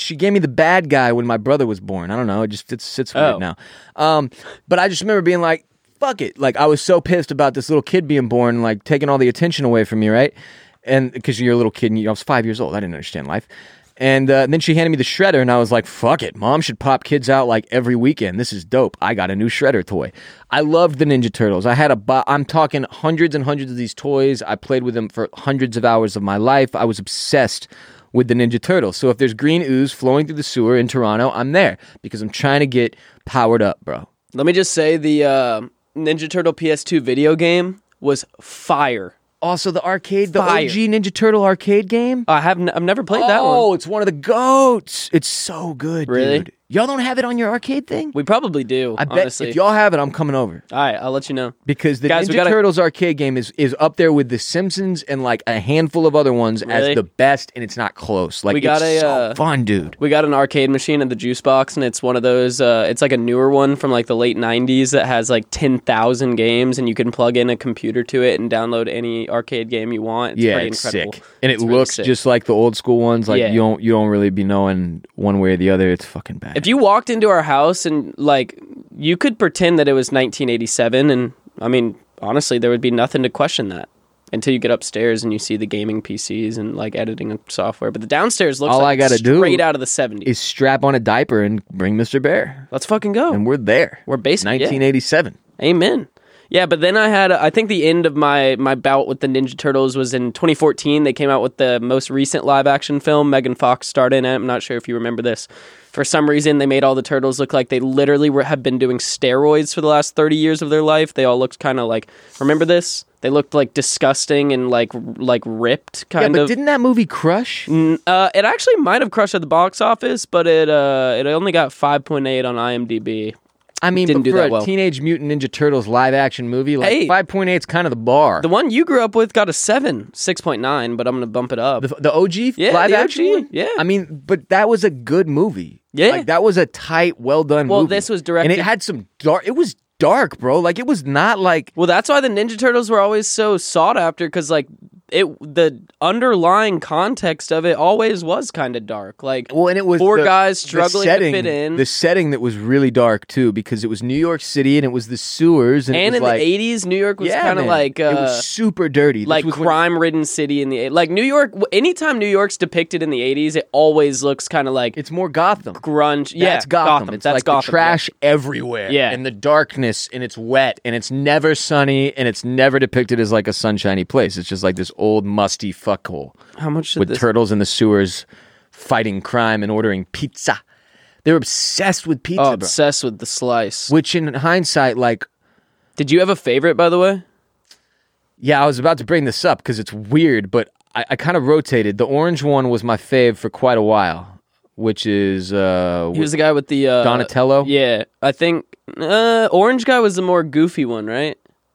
she gave me the bad guy when my brother was born. I don't know. It just it sits weird Oh. now. Um, but I just remember being like, fuck it. Like, I was so pissed about this little kid being born and, like, taking all the attention away from me, right? And because you're a little kid and you, I was five years old. I didn't understand life. And, uh, and then she handed me the shredder, and I was like, fuck it. Mom should pop kids out, like, every weekend. This is dope. I got a new shredder toy. I loved the Ninja Turtles. I had a, bo- I'm talking hundreds and hundreds of these toys. I played with them for hundreds of hours of my life. I was obsessed with the Ninja Turtles. So if there's green ooze flowing through the sewer in Toronto, I'm there because I'm trying to get powered up, bro. Let me just say the uh, Ninja Turtle P S two video game was fire. Also, the arcade, the Fire. O G Ninja Turtle arcade game. I have n- I've never played that Oh, one. it's one of the goats. It's so good, Really? dude. Y'all don't have it on your arcade thing? We probably do. I bet honestly. if y'all have it, I'm coming over. All right, I'll let you know. Because the Guys, we Ninja gotta- Turtles arcade game is, is up there with The Simpsons and like a handful of other ones Really? as the best, and it's not close. Like, We got it's a, so uh, fun, dude. We got an arcade machine at the juice box, and it's one of those. Uh, it's like a newer one from like the late nineties that has like ten thousand games, and you can plug in a computer to it and download any arcade game you want. It's Yeah, pretty it's incredible. sick, and it It's really looks sick. just like the old school ones. Like Yeah. you don't you don't really be knowing one way or the other. It's fucking bad. If you walked into our house and like you could pretend that it was nineteen eighty-seven, and I mean honestly, there would be nothing to question that until you get upstairs and you see the gaming P Cs and like editing software. But the downstairs looks All like I it's gotta do straight out of the seventies. is strap on a diaper and bring Mister Bear, Let's fucking go. and we're there. We're basically yeah. nineteen eighty-seven. Amen. Yeah, but then I had, I think the end of my, my bout with the Ninja Turtles was in twenty fourteen. They came out with the most recent live action film. Megan Fox starred in it. I'm not sure if you remember this. For some reason, they made all the turtles look like they literally were, have been doing steroids for the last thirty years of their life. They all looked kind of like, remember this? They looked like disgusting and like like ripped, Yeah, kind but of. didn't that movie crush? N- uh, it actually might have crushed at the box office, but it uh, it only got five point eight on IMDb. I mean, Didn't but do for that a well. Teenage Mutant Ninja Turtles live action movie, like Hey. five point eight is kind of the bar. The one you grew up with got a seven, six point nine, but I'm going to bump it up. The, the O G Yeah, live the action O G, one? yeah. I mean, but that was a good movie. Yeah. Like, that was a tight, well done Well, movie. this was directed- And it had some dark, it was dark, bro. Like, it was not like, Well, that's why the Ninja Turtles were always so sought after, because like it, the underlying context of it always was kind of dark. Like, well, and it was four the- guys the struggling setting, to fit in. The setting that was really dark, too, because it was New York City and it was the sewers. And, it and was in like, the eighties, New York was yeah, kind of man. like uh, it was super dirty. This like was when- crime-ridden city in the eight- like New York. Anytime New York's depicted in the eighties, it always looks kind of like It's more Gotham. grunge. Yeah, That's Gotham. It's That's like Gotham. the trash everywhere. Yeah. And the darkness, and it's wet, and it's never sunny, and it's never depicted as like a sunshiny place. It's just like this old, musty fuckhole Yeah. How much did with this? turtles in the sewers fighting crime and ordering pizza. They're obsessed with pizza, oh, bro. obsessed with the slice. Which in hindsight, like, Did you have a favorite, by the way? yeah, I was about to bring this up because it's weird, but I, I kind of rotated. The orange one was my fave for quite a while, which is uh, He was the guy with the uh, Donatello. Yeah, I think uh, orange guy was the more goofy one, right?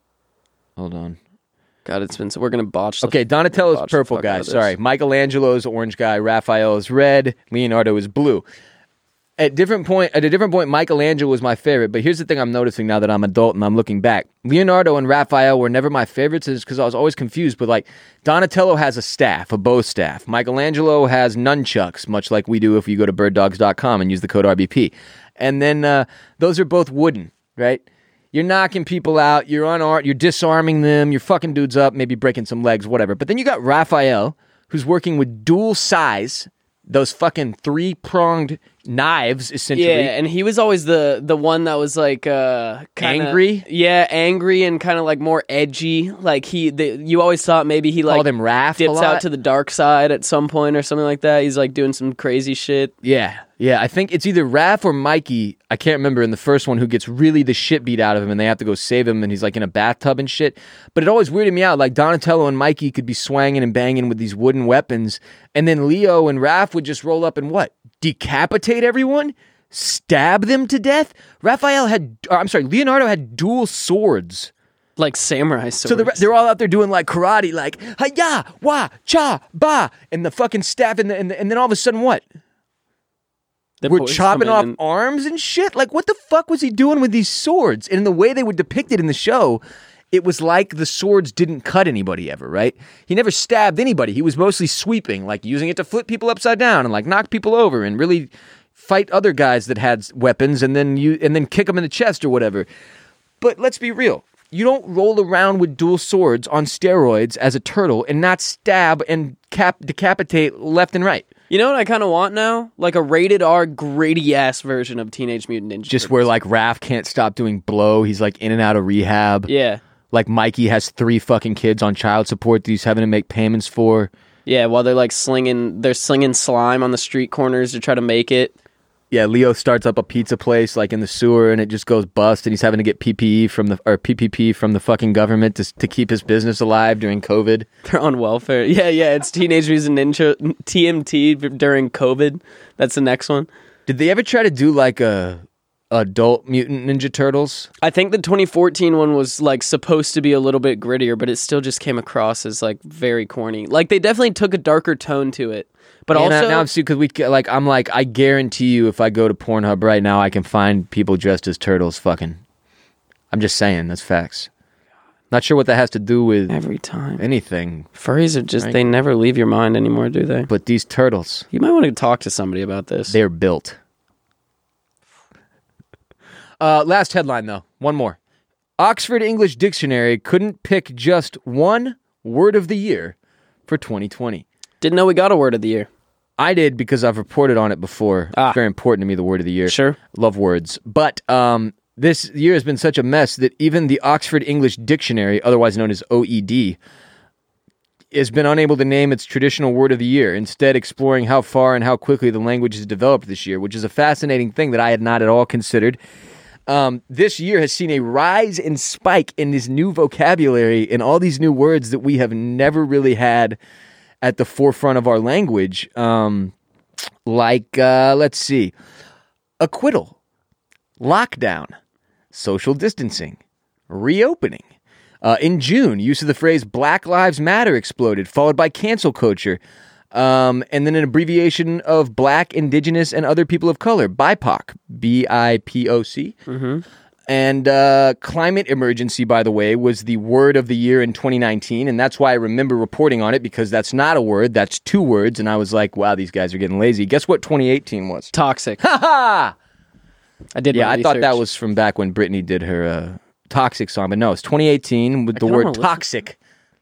Hold on. God, it's been so we're gonna botch. The, Okay, Donatello's botch the purple fuck guy. out of this. Sorry, Michelangelo's orange guy. Raphael is red. Leonardo is blue. At different point, at a different point, Michelangelo was my favorite. But here's the thing: I'm noticing now that I'm adult and I'm looking back. Leonardo and Raphael were never my favorites, because I was always confused. But like, Donatello has a staff, a bow staff. Michelangelo has nunchucks, much like we do if you go to bird dogs dot com and use the code R B P. And then uh, those are both wooden, right? You're knocking people out. You're unarmed. You're disarming them. You're fucking dudes up, maybe breaking some legs, whatever. But then you got Raphael, who's working with dual size, those fucking three-pronged knives, essentially. Yeah, and he was always the the one that was like uh, kinda, Angry? Yeah, angry and kind of like more edgy. Like he, the, you always thought maybe he like Called him Raph a dips lot. out to the dark side at some point or something like that. He's like doing some crazy shit. Yeah, yeah. I think it's either Raph or Mikey. I can't remember in the first one who gets really the shit beat out of him, and they have to go save him, and he's like in a bathtub and shit. But it always weirded me out. Like Donatello and Mikey could be swanging and banging with these wooden weapons, and then Leo and Raph would just roll up and what? Decapitate everyone? Stab them to death? Raphael had, or, I'm sorry, Leonardo had dual swords. Like samurai swords. So they're, they're all out there doing like karate, like hi-ya, wa, cha, ba, and the fucking staff, and, the, and, the, and then all of a sudden what? The We're boys chopping come off in and- arms and shit. Like, what the fuck was he doing with these swords? And the way they were depicted in the show, it was like the swords didn't cut anybody ever, right? He never stabbed anybody. He was mostly sweeping, like using it to flip people upside down and like knock people over and really fight other guys that had weapons and then you and then kick them in the chest or whatever. But let's be real. You don't roll around with dual swords on steroids as a turtle and not stab and cap- decapitate left and right. You know what I kind of want now? Like a rated R, gritty ass version of Teenage Mutant Ninja Just Turtles. where like Raph can't stop doing blow. He's like in and out of rehab. Yeah. Like Mikey has three fucking kids on child support that he's having to make payments for. Yeah, while they're like slinging, they're slinging slime on the street corners to try to make it. Yeah, Leo starts up a pizza place like in the sewer and it just goes bust and he's having to get P P E from the or P P P from the fucking government to to keep his business alive during COVID. They're on welfare. Yeah, yeah, it's Teenage Mutant Ninja T M T during COVID. That's the next one. Did they ever try to do like a adult Mutant Ninja Turtles? I think the twenty fourteen one was like supposed to be a little bit grittier, but it still just came across as like very corny. Like they definitely took a darker tone to it. But And also now I'm because we like I'm like I guarantee you if I go to Pornhub right now I can find people dressed as turtles fucking. I'm just saying that's facts. Not sure what that has to do with every time. anything, Furries are just, Right. they never leave your mind anymore, do they? but these turtles, You might want to talk to somebody about this. they're built. Uh, last headline though, one more. Oxford English Dictionary couldn't pick just one word of the year for twenty twenty. Didn't know we got a word of the year. I did because I've reported on it before. Ah. It's very important to me, the word of the year. Sure. Love words. But um, this year has been such a mess that even the Oxford English Dictionary, otherwise known as O E D, has been unable to name its traditional word of the year, instead exploring how far and how quickly the language has developed this year, which is a fascinating thing that I had not at all considered. Um, this year has seen a rise and spike in this new vocabulary and all these new words that we have never really had at the forefront of our language. Um, like, uh, let's see, acquittal, lockdown, social distancing, reopening. Uh, in June, use of the phrase Black Lives Matter exploded, followed by cancel culture. Um, and then an abbreviation of Black, Indigenous, and other people of color, B I P O C, B I P O C. Mm-hmm. And uh, climate emergency, by the way, was the word of the year in twenty nineteen, and that's why I remember reporting on it, because that's not a word, that's two words, and I was like, wow, these guys are getting lazy. Guess what twenty eighteen was? Toxic. Ha ha! I did Yeah, my I thought that research. was from back when Britney did her uh, Toxic song, but no, it's twenty eighteen with the kinda word wanna listen. toxic.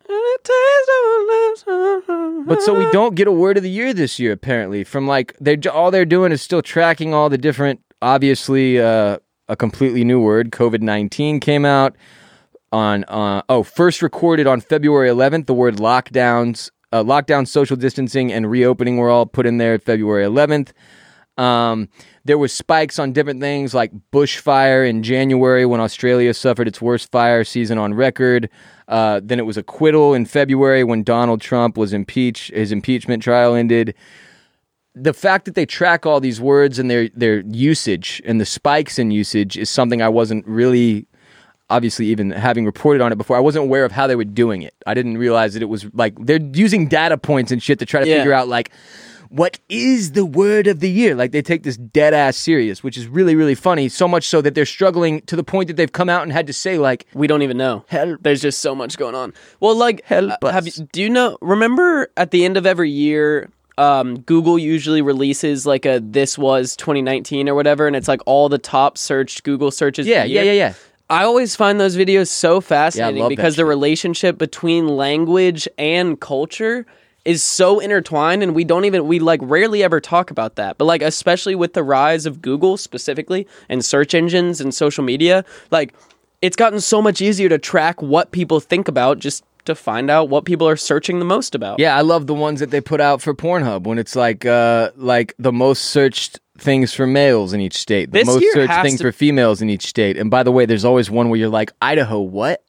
But so we don't get a word of the year this year, apparently. From like, they're all they're doing is still tracking all the different, obviously, uh, a completely new word. COVID nineteen came out on, uh, oh, first recorded on February eleventh. The word lockdowns, uh, lockdown, social distancing, and reopening were all put in there at February eleventh. Um, there were spikes on different things like bushfire in January when Australia suffered its worst fire season on record. Uh, then it was acquittal in February when Donald Trump was impeached. His impeachment trial ended. The fact that they track all these words and their their usage and the spikes in usage is something I wasn't really, obviously, even having reported on it before. I wasn't aware of how they were doing it. I didn't realize that it was like they're using data points and shit to try to Yeah. figure out like, what is the word of the year? Like they take this dead ass serious, which is really, really funny. So much so that they're struggling to the point that they've come out and had to say like, We don't even know. Help. There's just so much going on. Well, like, Help uh, have us. you, do you know? Remember, at the end of every year, um, Google usually releases like a "This was twenty nineteen" or whatever, and it's like all the top searched Google searches. yeah, of the yeah, year. yeah, yeah. I always find those videos so fascinating love that because the shit. relationship between language and culture is so intertwined, and we don't even we like rarely ever talk about that. But like, especially with the rise of Google specifically and search engines and social media, like it's gotten so much easier to track what people think about just to find out what people are searching the most about. Yeah, I love the ones that they put out for Pornhub when it's like uh, like the most searched things for males in each state, the This most year searched has things to- for females in each state. And by the way, there's always one where you're like, Idaho, what?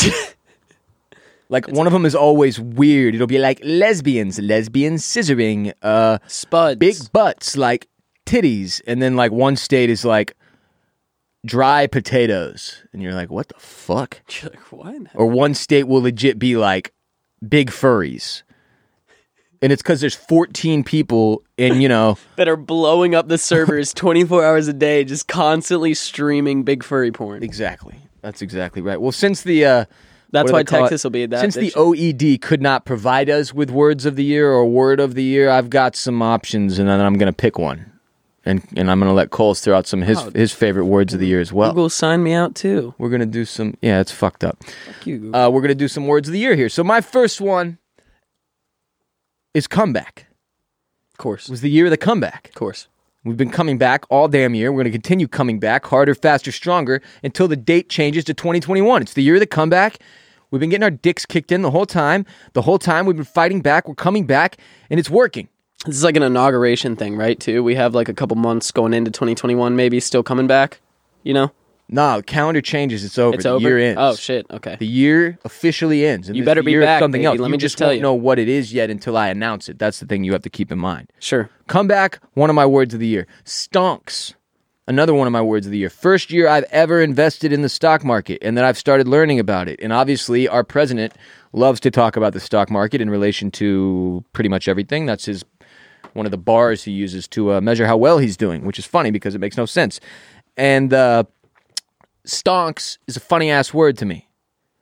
Like one of them is always weird. It'll be like lesbians, lesbian scissoring, uh, Spuds. big butts, like titties, and then like one state is like dry potatoes, and you're like, what the fuck? You're like, what? Or one state will legit be like big furries. And it's because there's fourteen people and, you know, That are blowing up the servers twenty-four hours a day, just constantly streaming big furry porn. exactly. That's exactly right. Well, since the uh, That's what do why they call it? Texas will be that. Since this the O E D could not provide us with words of the year or word of the year, I've got some options, and then I'm going to pick one. And and I'm going to let Coles throw out some of his, Oh. his favorite words of the year as well. Google signed me out too. We're going to do some... Yeah, it's fucked up. Fuck you, Google. Uh, we're going to do some words of the year here. So my first one is comeback. Of course. It was the year of the comeback. Of course. We've been coming back all damn year. We're going to continue coming back harder, faster, stronger until the date changes to twenty twenty-one. It's the year of the comeback. We've been getting our dicks kicked in the whole time. The whole time we've been fighting back. We're coming back, and it's working. This is like an inauguration thing, right, too? We have like a couple months going into twenty twenty-one, maybe still coming back, you know? No, the calendar changes. It's over. It's the over? year ends. Oh, shit, okay. The year officially ends. And You this better be year is back, something baby. else. Let you me just just tell won't you. know what it is yet until I announce it. That's the thing you have to keep in mind. Sure. Comeback, one of my words of the year. Stonks, another one of my words of the year. First year I've ever invested in the stock market and that I've started learning about it. And obviously our president loves to talk about the stock market in relation to pretty much everything. That's his one of the bars he uses to uh, measure how well he's doing, which is funny because it makes no sense. And uh, stonks is a funny-ass word to me.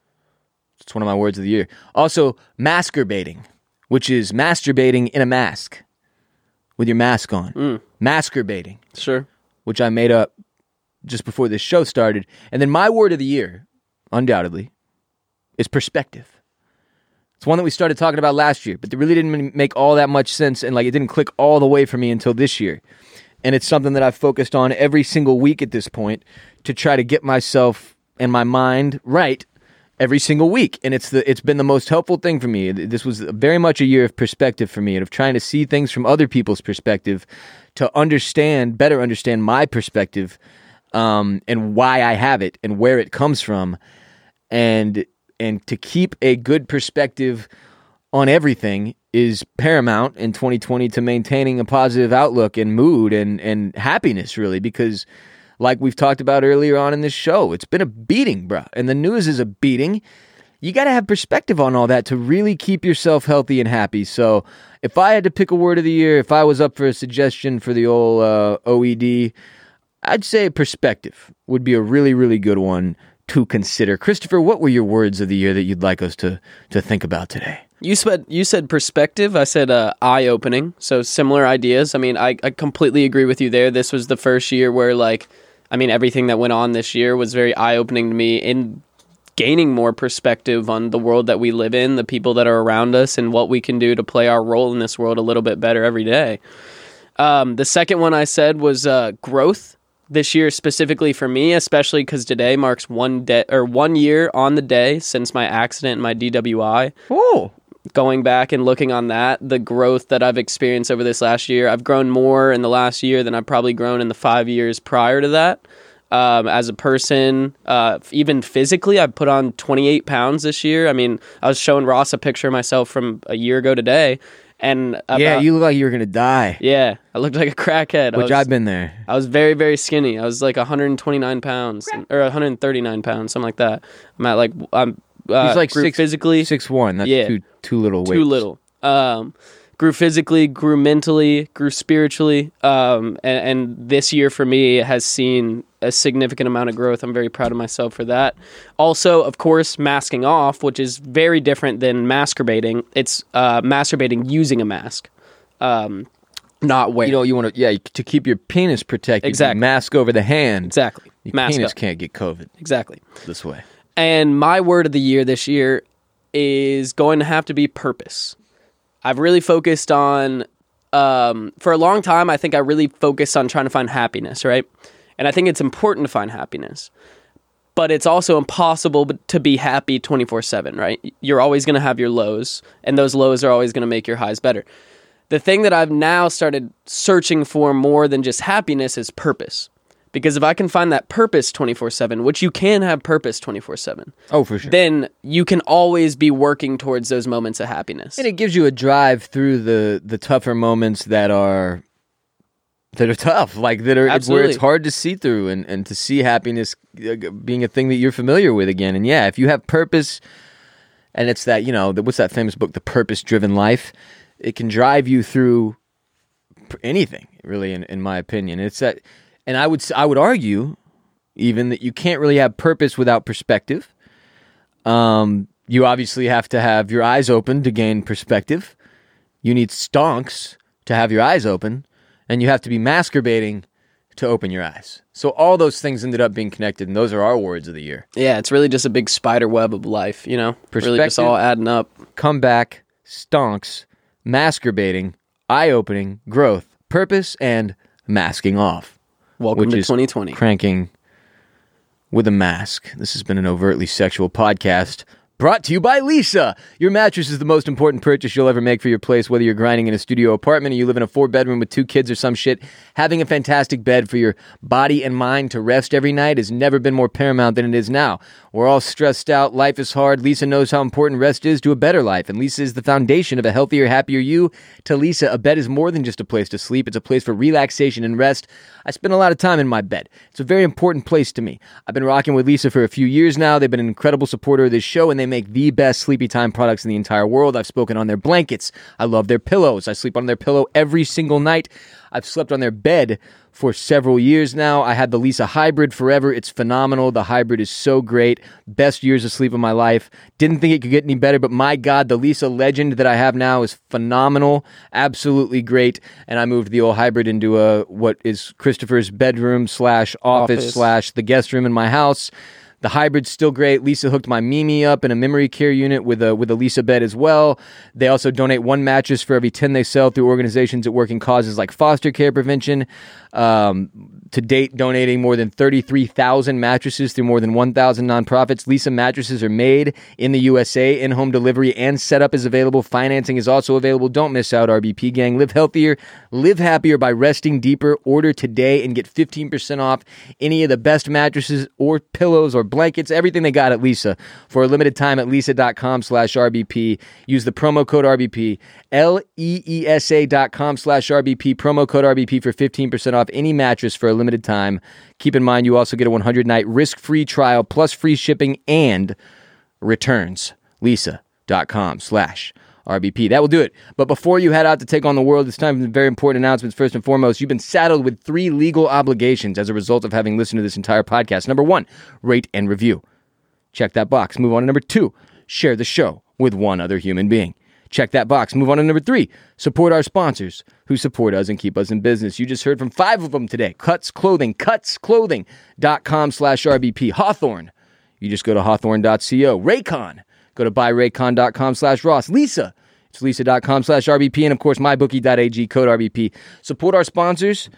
It's one of my words of the year. Also, masturbating, which is masturbating in a mask with your mask on. Mm. Masturbating, Sure. which I made up just before this show started. And then my word of the year, undoubtedly, is perspective. It's one that we started talking about last year, but it really didn't make all that much sense, and like it didn't click all the way for me until this year. And it's something that I've focused on every single week at this point to try to get myself and my mind right every single week. And it's the it's been the most helpful thing for me. This was very much a year of perspective for me and of trying to see things from other people's perspective to understand, better understand my perspective um, and why I have it and where it comes from. And and to keep a good perspective on everything is paramount in twenty twenty to maintaining a positive outlook and mood and, and happiness, really, because like we've talked about earlier on in this show, it's been a beating, bruh. And the news is a beating. You got to have perspective on all that to really keep yourself healthy and happy. So if I had to pick a word of the year, if I was up for a suggestion for the old uh, O E D, I'd say perspective would be a really, really good one to consider. Christopher, what were your words of the year that you'd like us to, to think about today? You said you said perspective. I said uh, eye-opening. So similar ideas. I mean, I, I completely agree with you there. This was the first year where, like, I mean, everything that went on this year was very eye-opening to me in gaining more perspective on the world that we live in, the people that are around us, and what we can do to play our role in this world a little bit better every day. Um, the second one I said was uh, growth. This year specifically for me, especially because today marks one day or one year on the day since my accident and my D W I. Oh, Going back and looking on that, the growth that I've experienced over this last year, I've grown more in the last year than I've probably grown in the five years prior to that. Um, as a person, uh, even physically, I've put on twenty-eight pounds this year. I mean, I was showing Ross a picture of myself from a year ago today. And about, yeah, you look like you were going to die, yeah, I looked like a crackhead. I which was, I've been there. I was very, very skinny. I was like one hundred twenty-nine pounds or one hundred thirty-nine pounds, something like that. I'm at like, I'm uh, He's like grew six, physically, six one. That's Yeah. too too little weight. too little. Um, grew physically, grew mentally, grew spiritually. Um, and, and this year for me has seen a significant amount of growth. I'm very proud of myself for that. Also, of course, masking off, which is very different than masturbating. It's uh, masturbating using a mask. Um, not wearing. You know, you want to, yeah, to keep your penis protected. you Exactly. Mask over the hand. Exactly. Your Mask penis up. can't get COVID Exactly. this way. And my word of the year this year is going to have to be purpose. I've really focused on, um, for a long time, I think I really focused on trying to find happiness, right? And I think it's important to find happiness. But it's also impossible to be happy twenty-four seven, right? You're always going to have your lows, and those lows are always going to make your highs better. The thing that I've now started searching for more than just happiness is purpose. Because if I can find that purpose twenty-four seven, which you can have purpose twenty-four seven, Oh, for sure. then you can always be working towards those moments of happiness. And it gives you a drive through the, the tougher moments that are that are tough, like that are it's where it's Absolutely. hard to see through and, and to see happiness uh, being a thing that you're familiar with again. And yeah, if you have purpose, and it's that, you know, the, what's that famous book, The Purpose-Driven Life? It can drive you through pr- anything, really, in, in my opinion. It's that, and I would s- I would argue even that you can't really have purpose without perspective. Um, you obviously have to have your eyes open to gain perspective. You need stonks to have your eyes open, and you have to be masturbating to open your eyes. So all those things ended up being connected, and those are our words of the year. Yeah, it's really just a big spider web of life, you know? Really just Perspective. all adding up. Comeback, stonks, masturbating, eye-opening, growth, purpose, and masking off. Welcome which to is twenty twenty. Cranking with a mask. This has been an overtly sexual podcast brought to you by Lisa. Your mattress is the most important purchase you'll ever make for your place, whether you're grinding in a studio apartment or you live in a four-bedroom with two kids or some shit. Having a fantastic bed for your body and mind to rest every night has never been more paramount than it is now. We're all stressed out. Life is hard. Lisa knows how important rest is to a better life, and Lisa is the foundation of a healthier, happier you. To Lisa, a bed is more than just a place to sleep. It's a place for relaxation and rest. I spend a lot of time in my bed. It's a very important place to me. I've been rocking with Lisa for a few years now. They've been an incredible supporter of this show, and they make the best sleepy time products in the entire world. I've spoken on their blankets. I love their pillows. I sleep on their pillow every single night. I've slept on their bed for several years now. I had the Lisa Hybrid forever. It's phenomenal. The Hybrid is so great. Best years of sleep of my life. Didn't think it could get any better, but my God, the Lisa Legend that I have now is phenomenal. Absolutely great. And I moved the old Hybrid into a what is Christopher's bedroom slash office, Office. slash the guest room in my house. The Hybrid's still great. Lisa hooked my Mimi up in a memory care unit with a with a Lisa bed as well. They also donate one mattress for every ten they sell through organizations that work in causes like foster care prevention. Um, to date, donating more than thirty-three thousand mattresses through more than one thousand nonprofits. Lisa mattresses are made in the U S A. In-home delivery and setup is available. Financing is also available. Don't miss out, R B P gang. Live healthier, live happier by resting deeper. Order today and get fifteen percent off any of the best mattresses or pillows or blankets, everything they got at Lisa for a limited time at lisa.com slash RBP. Use the promo code R B P, L-E-E-S-A dot com slash RBP, promo code R B P for fifteen percent off any mattress for a limited time. Keep in mind, you also get a one hundred night risk-free trial plus free shipping and returns. Lisa.com slash R B P. That will do it. But before you head out to take on the world, it's time for some very important announcements. First and foremost, you've been saddled with three legal obligations as a result of having listened to this entire podcast. Number one, rate and review. Check that box. Move on to number two, share the show with one other human being. Check that box. Move on to number three, support our sponsors who support us and keep us in business. You just heard from five of them today. Cuts Clothing, cutsclothing.com slash RBP. Hawthorne, you just go to hawthorne dot co. Raycon, go to buyraycon.com slash Ross. Lisa, it's lisa.com slash RBP. And of course, mybookie.ag, code R B P. Support our sponsors.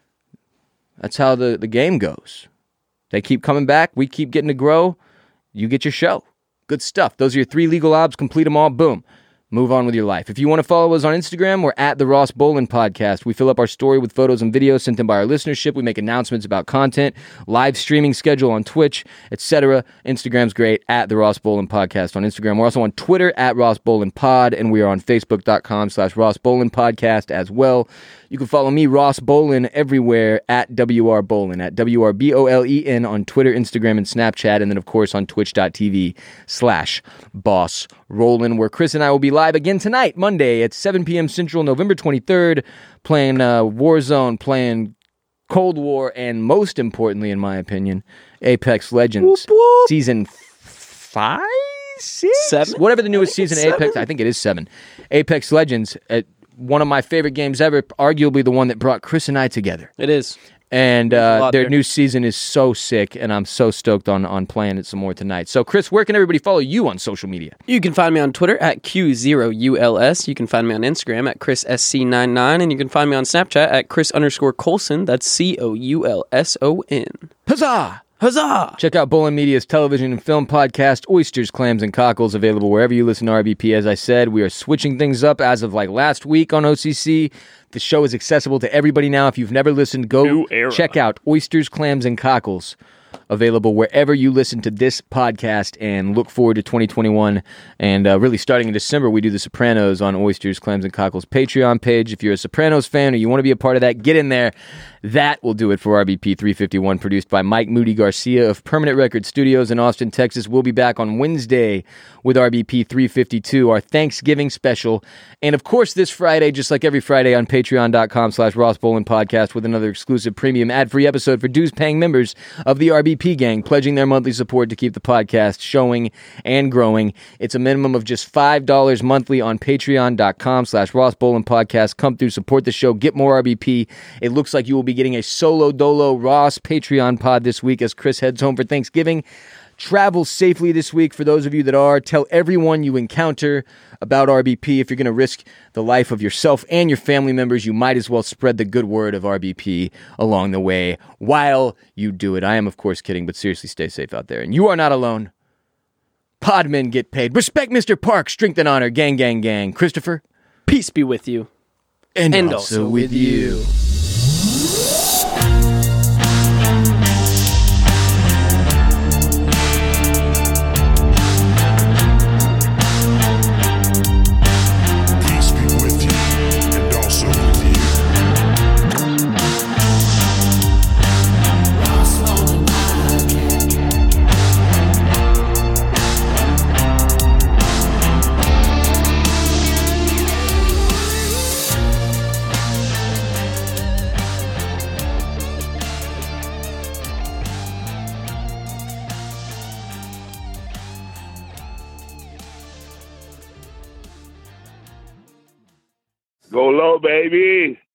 That's how the, the game goes. They keep coming back. We keep getting to grow. You get your show. Good stuff. Those are your three legal obs. Complete them all. Boom. Move on with your life. If you want to follow us on Instagram, we're at the Ross Bolin Podcast. We fill up our story with photos and videos sent in by our listenership. We make announcements about content, live streaming schedule on Twitch, et cetera. Instagram's great, at the Ross Bolin Podcast on Instagram. We're also on Twitter, at Ross Bolin Pod, and we are on Facebook.com slash Ross Bolin Podcast as well. You can follow me, Ross Bolin, everywhere at W R Bolin, at W R B O L E N on Twitter, Instagram, and Snapchat, and then, of course, on twitch.tv slash Boss Rollin, where Chris and I will be live again tonight, Monday at seven p.m. Central, November twenty-third, playing uh, Warzone, playing Cold War, and most importantly, in my opinion, Apex Legends. Whoop, whoop. Season five? Six? Seven? Whatever the newest I think season it's of Apex, seven. I think it is seven. Apex Legends, uh, one of my favorite games ever, arguably the one that brought Chris and I together. It is. And There's a uh, lot their there. new season is so sick, and I'm so stoked on, on playing it some more tonight. So, Chris, where can everybody follow you on social media? You can find me on Twitter at Q zero U L S. You can find me on Instagram at Chris S C ninety-nine. And you can find me on Snapchat at Chris underscore Coulson. That's C O U L S O N. Huzzah! Huzzah! Check out Bolin Media's television and film podcast, Oysters, Clams, and Cockles, available wherever you listen to R B P. As I said, we are switching things up as of like last week on O C C. The show is accessible to everybody now. If you've never listened, go check out Oysters, Clams, and Cockles, available wherever you listen to this podcast, and look forward to twenty twenty-one. And uh, really starting in December, we do The Sopranos on Oysters, Clams, and Cockles Patreon page. If you're a Sopranos fan or you want to be a part of that, get in there That will do it for R B P three fifty-one, produced by Mike Moody Garcia of Permanent Record Studios in Austin, Texas. We'll be back on Wednesday with R B P three fifty-two, our Thanksgiving special. And of course, this Friday, just like every Friday, on patreon.com slash Ross Bolin Podcast with another exclusive premium ad-free episode for dues-paying members of the R B P gang, pledging their monthly support to keep the podcast showing and growing. It's a minimum of just five dollars monthly on patreon.com slash Ross Bolin Podcast. Come through, support the show, get more R B P. It looks like you will be getting a solo dolo Ross Patreon pod this week as Chris heads home for Thanksgiving. Travel safely this week for those of you that are. Tell everyone you encounter about R B P. If you're going to risk the life of yourself and your family members, you might as well spread the good word of R B P along the way while you do it. I am, of course, kidding, but seriously, stay safe out there. And you are not alone. Podmen get paid. Respect Mister Park. Strength and honor. Gang, gang, gang. Christopher. Peace be with you. And, And also, also with with you. Peace be with you, and also with you. Go low, baby.